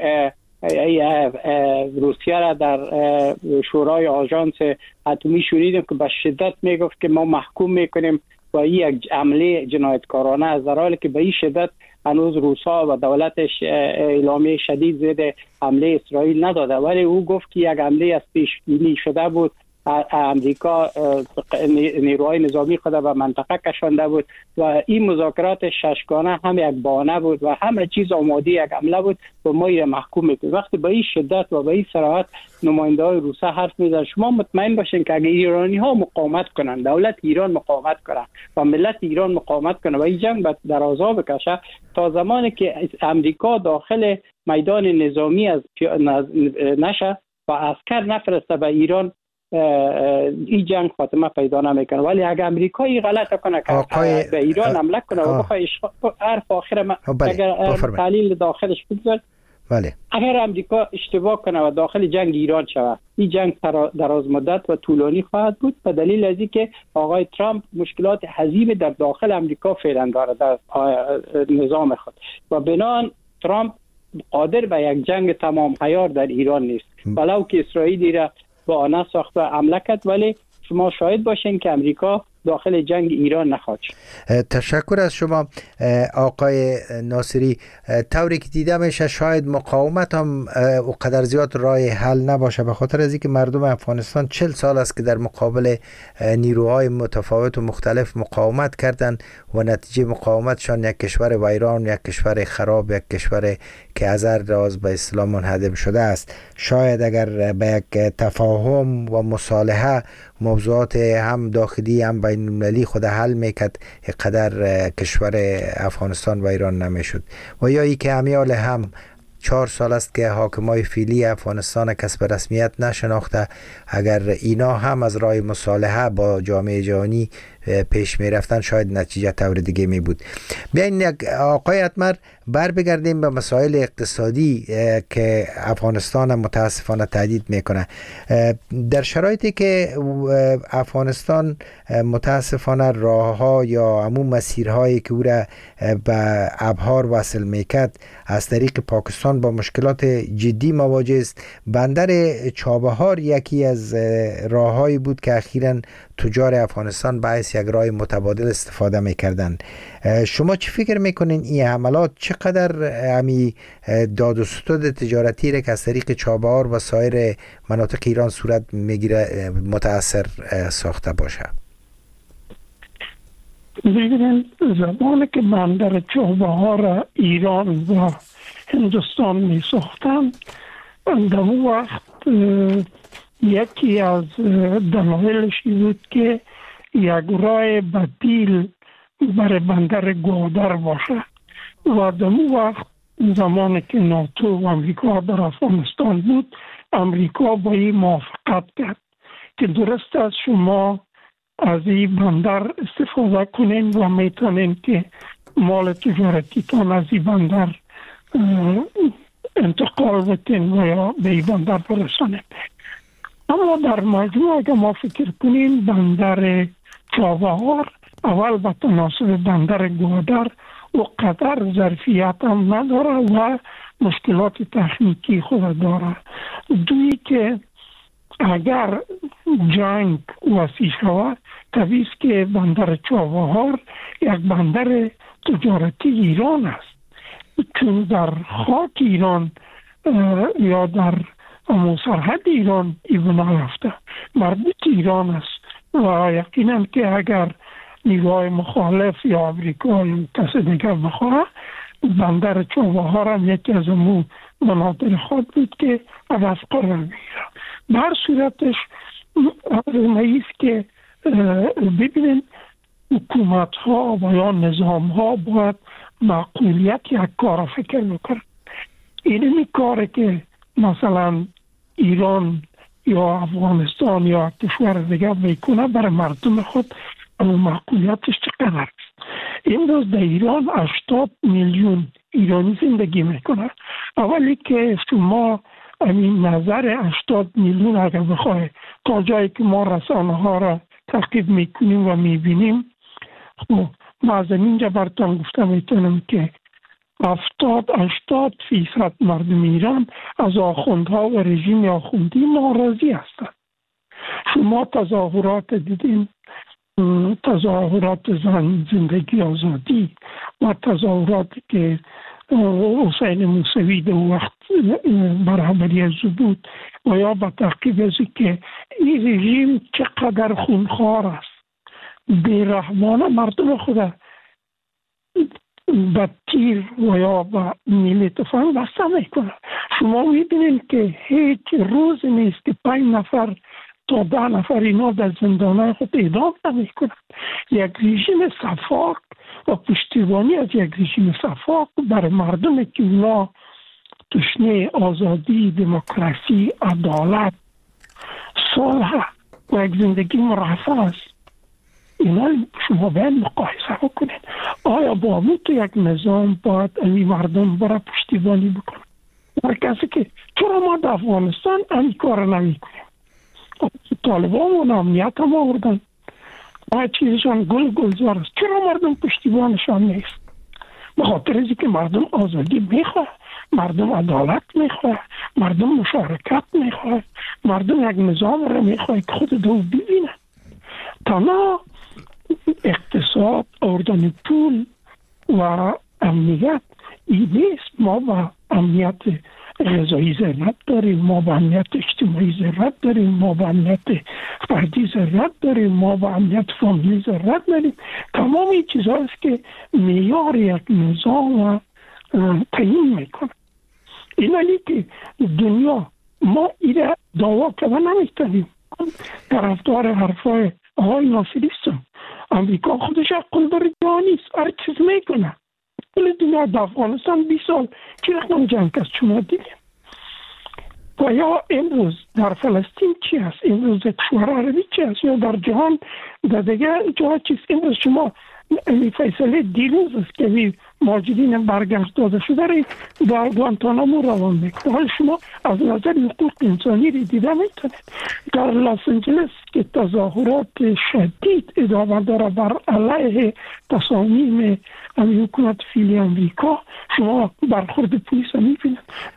روسیه را در شورای آژانس اتمی شنیدیم که به شدت میگفت که ما محکوم میکنیم و این یک عمله جنایتکارانه است، در حالی که به این شدت هنوز روسا و دولتش اعلامیه شدید ضد حمله اسرائیل نداده، ولی او گفت که یک حمله از پیش بینی شده بود. امریکا نیروهای نظامی خود به منطقه کشانده بود و این مذاکرات ششگانه هم یک بهانه بود و همه چیز آماده یک حمله بود و ما این محکوم میکنیم. وقتی به این شدت و به این صراحت نماینده های روسیه حرف میزنن، شما مطمئن باشین که اگر ایرانی ها مقاومت کنن، دولت ایران مقاومت کنه و ملت ایران مقاومت کنه و این جنگ به درازا بکشه، تا زمانی که امریکا داخل میدان نظامی از نشه و عسکر نفرسته به ایران، این جنگ خاتمه پیدا نمیکنه. ولی اگر امریکا این غلط کنه که به ایران حمله کنه و بخواد حرف آخر اگر تحلیل داخلش بگذار، اگر امریکا اشتباه کنه و داخل جنگ ایران شود، این جنگ دراز مدت و طولانی خواهد بود، به دلیل از اینکه آقای ترامپ مشکلات عظیم در داخل امریکا فعلا داره در نظام خود و بنابراین ترامپ قادر به یک جنگ تمام عیار در ایران نیست، ولو که اسرائیل را با آنها ساخت و حمله کرد، ولی شما شاهد باشین که امریکا داخل جنگ ایران نخواهد شد. تشکر از شما آقای ناصری. طوری که دیده میشه شاید مقاومت هم اونقدر زیاد راه حل نباشه، به خاطر از اینکه مردم افغانستان 40 سال است که در مقابل نیروهای متفاوت و مختلف مقاومت کردن و نتیجه مقاومتشان یک کشور ویران، یک کشور خراب، یک کشور که از هر راز به اسلام منهدم شده است. شاید اگر به یک تفاهم و مصالحه موضوعات هم داخلی هم بین المللی خود حل میکرد، قدر کشور افغانستان و ایران نمیشد. و یا ای که امیال هم 4 سال است که حاکمای فعلی افغانستان کسب رسمیت نشناخته، اگر اینا هم از راه مصالحه با جامعه جهانی پیش می رفتن شاید نتیجه طور دیگه می بود. بیاین آقای اتمر بر بگردیم به مسائل اقتصادی که افغانستان متاسفانه تهدید میکنه. در شرایطی که افغانستان متاسفانه راهها یا عموم مسیرهایی که او را به ابحار وصل میکرد از طریق پاکستان با مشکلات جدی مواجه است، بندر چابهار یکی از راههایی بود که اخیراً تجار افغانستان باعث یک راه متبادل استفاده میکردن. شما چی فکر میکنین این حملات چقدر همی داد و ستد تجارتی را که از طریق چابهار و سایر مناطق ایران صورت میگیره متاثر ساخته باشه؟ ببینید، زمانی که بندر چابهار ایران و هندوستان می ساختن، در اون وقت یکی از دلایلش بود که یک راه بدیل برای بندر گودر باشه و در اون وقت زمانی که ناتو و امریکا در افغانستان بود، امریکا با این موافقت کرد که درست است شما از این بندر استفاده کنین و میتونین که مال تجارتیتان از این بندر انتقال بتین و یا به این بندر برسانین. اما در مجموع اگر ما فکر کنیم، بندر چابهار اول به تناسب بندر گودر و قدر ظرفیت هم نداره و مشکلات تکنیکی خود داره. دوی که اگر جنگ وسیع شود طبیعی است که بندر چابهار یک بندر تجارتی ایران است، چون در خاک ایران یا در سرحد ایران بنا یافته مربوط ایران است و یقینا که اگر نیروهای مخالف یا امریکا یا کسی دیگر بخواه بندر چابهار هم یکی از امو مناطق خود بود که عوض قرار بگیره. بر صورتش است که ببینیم حکومت ها و یا نظام ها باید معقولیت یک کار فکر بکنن. این کاره که مثلا ایران یا افغانستان یا کشور دیگه میکنه برای مردم خود معقولیتش چقدر است؟ این روز در ایران 80 میلیون ایرانی زندگی میکنه. اولی که شما این نظر 80 میلیون اگر بخواه تا جایی که ما رسانه ها را تعقیب میکنیم و میبینیم، خب ما از اینجا براتون گفته میتونم که 70-80% مردم ایران از آخوندها و رژیم آخوندی ناراضی هستند. شما تظاهرات دیدین، تظاهرات زندگی آزادی و تظاهراتی که حسین موسوی در وقت برابری از بود و یا با تعقیب از که این رژیم چقدر خونخوار است، بیرحمانه مردم خود با تیر و یا با نیل تفنگ بسته میکنه. شما میبینید که هیچ روز نیست که 5 نفر تا 10 نفر اینا در زندانهای خود اعدام نمیکنند. یک رژیم صفاق و پشتیبانی از یک رژیم صفاق بر مردم که اونا تشنه آزادی، دموکراسی، عدالت، صلح و یک زندگی مرفه است، اینا شما باید مقایسه بکنید. آیا با اون تو یک نظام باید این مردم برای پشتیبانی بکنن؟ هر کسی که چرا ما در افغانستان این کار نمی کنیم؟ طالبان و امنیت هم آوردن، ما چیزشان گلزار است، چرا مردم پشتیبانشان نیست؟ به خاطر اینکه که مردم آزادی میخواه، مردم عدالت میخواه، مردم مشارکت میخواه، مردم یک نظام را میخواه که خود دو ببینه. تنها اقتصاد، آوردن پول و امنیت این نیست. ما با امنیت غذایی ضرورت داریم، ما با امنیت اجتماعی ضرورت داریم، ما با امنیت فردی ضرورت داریم، ما با امنیت فامیلی ضرورت داریم. تمام این چیزهاست که معیار یک نظام تعیین میکنه. این علی که دنیا ما این دعوا کردن نمیتونیم. طرفدار حرفای آقای ناصری هستم. امریکا خودش عقل داره جهانی است، هر چیز میکنه. کل دنیا در افغانستان 20 سال چی رقم جنگ است شما دیدیم. و یا امروز در فلسطین چی است، امروز در کشور عربی چی است، یا در جهان در دیگه جا چیست. امروز شما این فیصله دیروز است که ماجرین برگشت داده شده را در گوانتانامو روان میکنه. حال شما از نظر حقوق انسانی را دیده میتونید در لس آنجلس که تظاهرات شدید ادامه داره بر علیه تصامیم حکومت فعلی امریکا، شما برخورد پلیس را میبینید.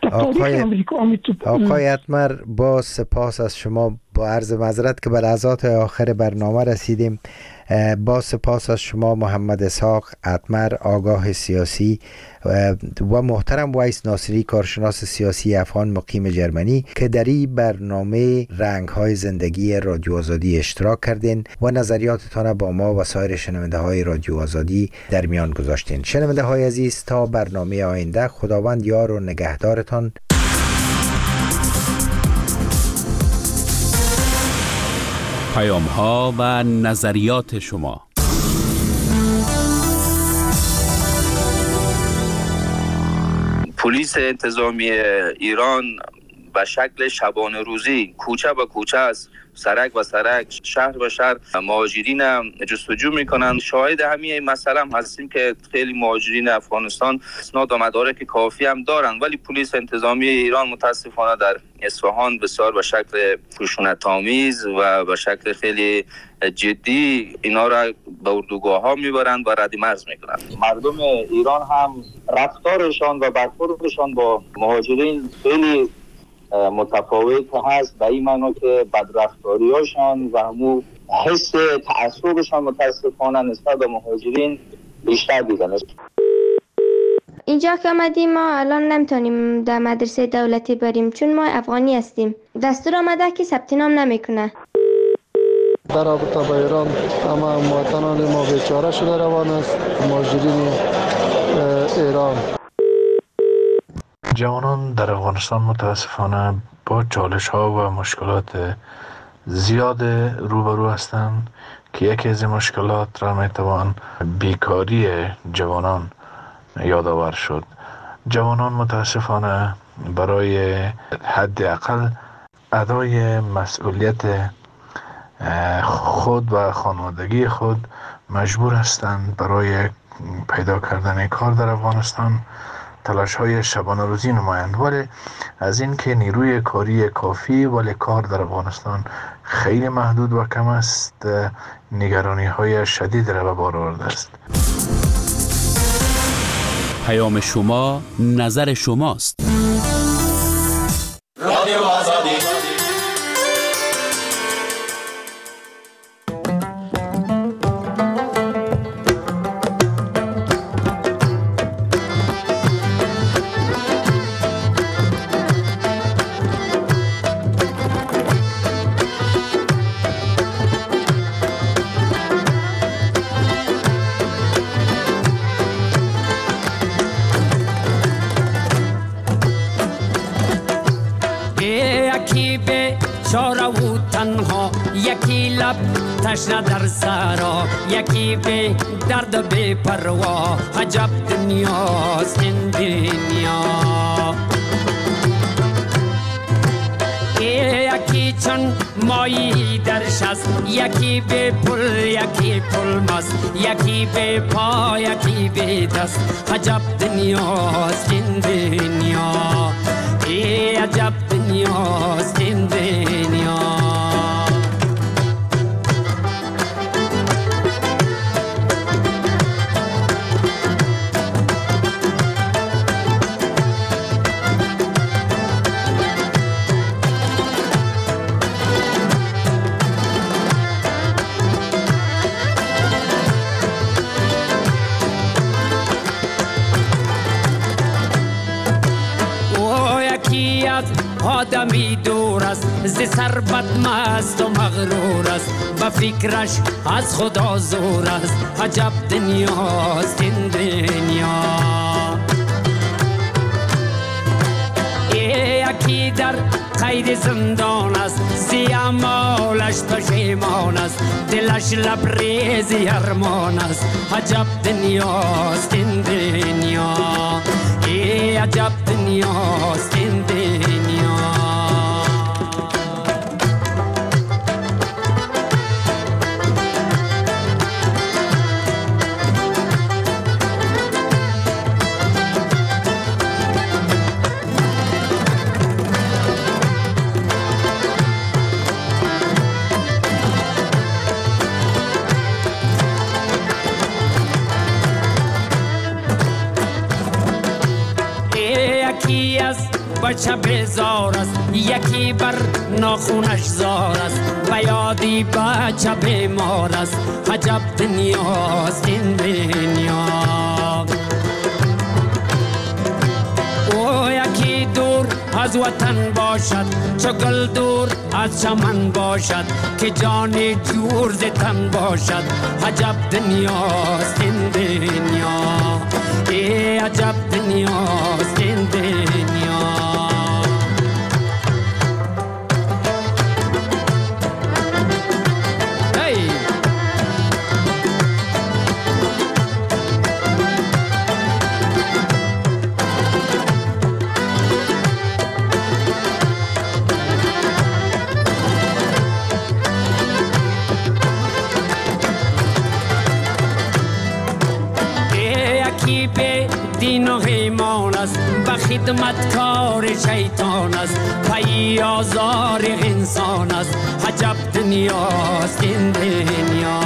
آقای اتمر، با سپاس از شما، با عرض معذرت که به لحظات آخر برنامه رسیدیم. با سپاس از شما محمد اسحاق اتمر، آگاه سیاسی، و محترم وایس ناصری، کارشناس سیاسی افغان مقیم جرمنی، که در این برنامه رنگ‌های زندگی رادیو آزادی اشتراک کردین و نظریاتتان با ما و سایر شنونده های رادیو آزادی در میان گذاشتین. شنونده های عزیز، تا برنامه آینده، خداوند یار و نگهدارتان. پیام‌ها و نظریات شما. پلیس انتظامی ایران به شکل شبانه روزی کوچه به کوچه است، سرک به سرک، شهر به شهر مهاجرین جستجو میکنند. شاهد همین مسئله هم هستیم که خیلی مهاجرین افغانستان اسناد و مدارک کافی هم دارند، ولی پلیس انتظامی ایران متاسفانه در اصفهان بسیار به شکل خشونت‌آمیز و به شکل خیلی جدی اینا را به اردوگاه ها میبرند و ردیمرز میکنند. مردم ایران هم رفتارشان و برخوردشان با مهاجرین خیلی متفاوت هست، به این معنا که بدرفتاری هاشان و همون حس تعصبشان متاسفانه نسبت به مهاجرین بیشتر دیدن است. اینجا که آمدیم ما الان نمیتونیم در مدرسه دولتی بریم چون ما افغانی هستیم. دستور آمده که ثبت نام نمیکنه. در رابطه با ایران اما مواطنان ما بیچاره شده روان است، مهاجرین ایران. جوانان در افغانستان متاسفانه با چالش ها و مشکلات زیاد روبرو هستند که یکی از این مشکلات را میتوان بیکاری جوانان یادآور شد. جوانان متاسفانه برای حداقل ادای مسئولیت خود و خانوادگی خود مجبور هستند برای پیدا کردن کار در افغانستان تلاش های شبانه روزی نمایند، ولی از این که نیروی کاری کافی ولی کار در افغانستان خیلی محدود و کم است، نگرانی های شدید را به بار آورده است. پیام شما نظر شماست. رادیو آزادی. یکی لب تشنه در سرا، یکی به درد و به پروا، عجب دنیاست این دنیا. یکی چون مایی درش است، یکی به پل، یکی پل مست، یکی به پا، یکی به دست، عجب دنیاست این دنیا. عجب دنیاست این دنیا. آدمی دور است ز ثروت مست و مغرور است، به فکرش از خدا زور است، عجب دنیاست این دنیا. یکی در قید زندان است، زی اعمالش پشیمان است، دلش لبریز ارمان است، عجب دنیاست این دنیا. عجب دنیاست این دنیا. بچه بیزار است، یکی بر ناخونش زار است، و یادی بچه بیمار است، عجب دنیاست این دنیا. او یکی دور از وطن باشد، چو گل دور از چمن باشد، که جانی جور ز تن باشد، عجب دنیاست این دنیا. عجب دنیاست این دنیا. است به خدمتکار شیطان است پی آزار انسان است عجب دنیاست این دنیا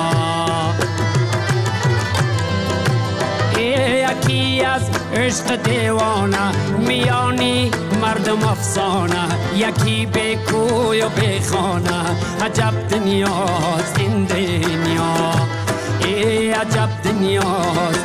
یکی از عشق دیوانه میانی مردم افسانه یکی به کوی و به خانه عجب دنیاست این دنیا عجب دنیاست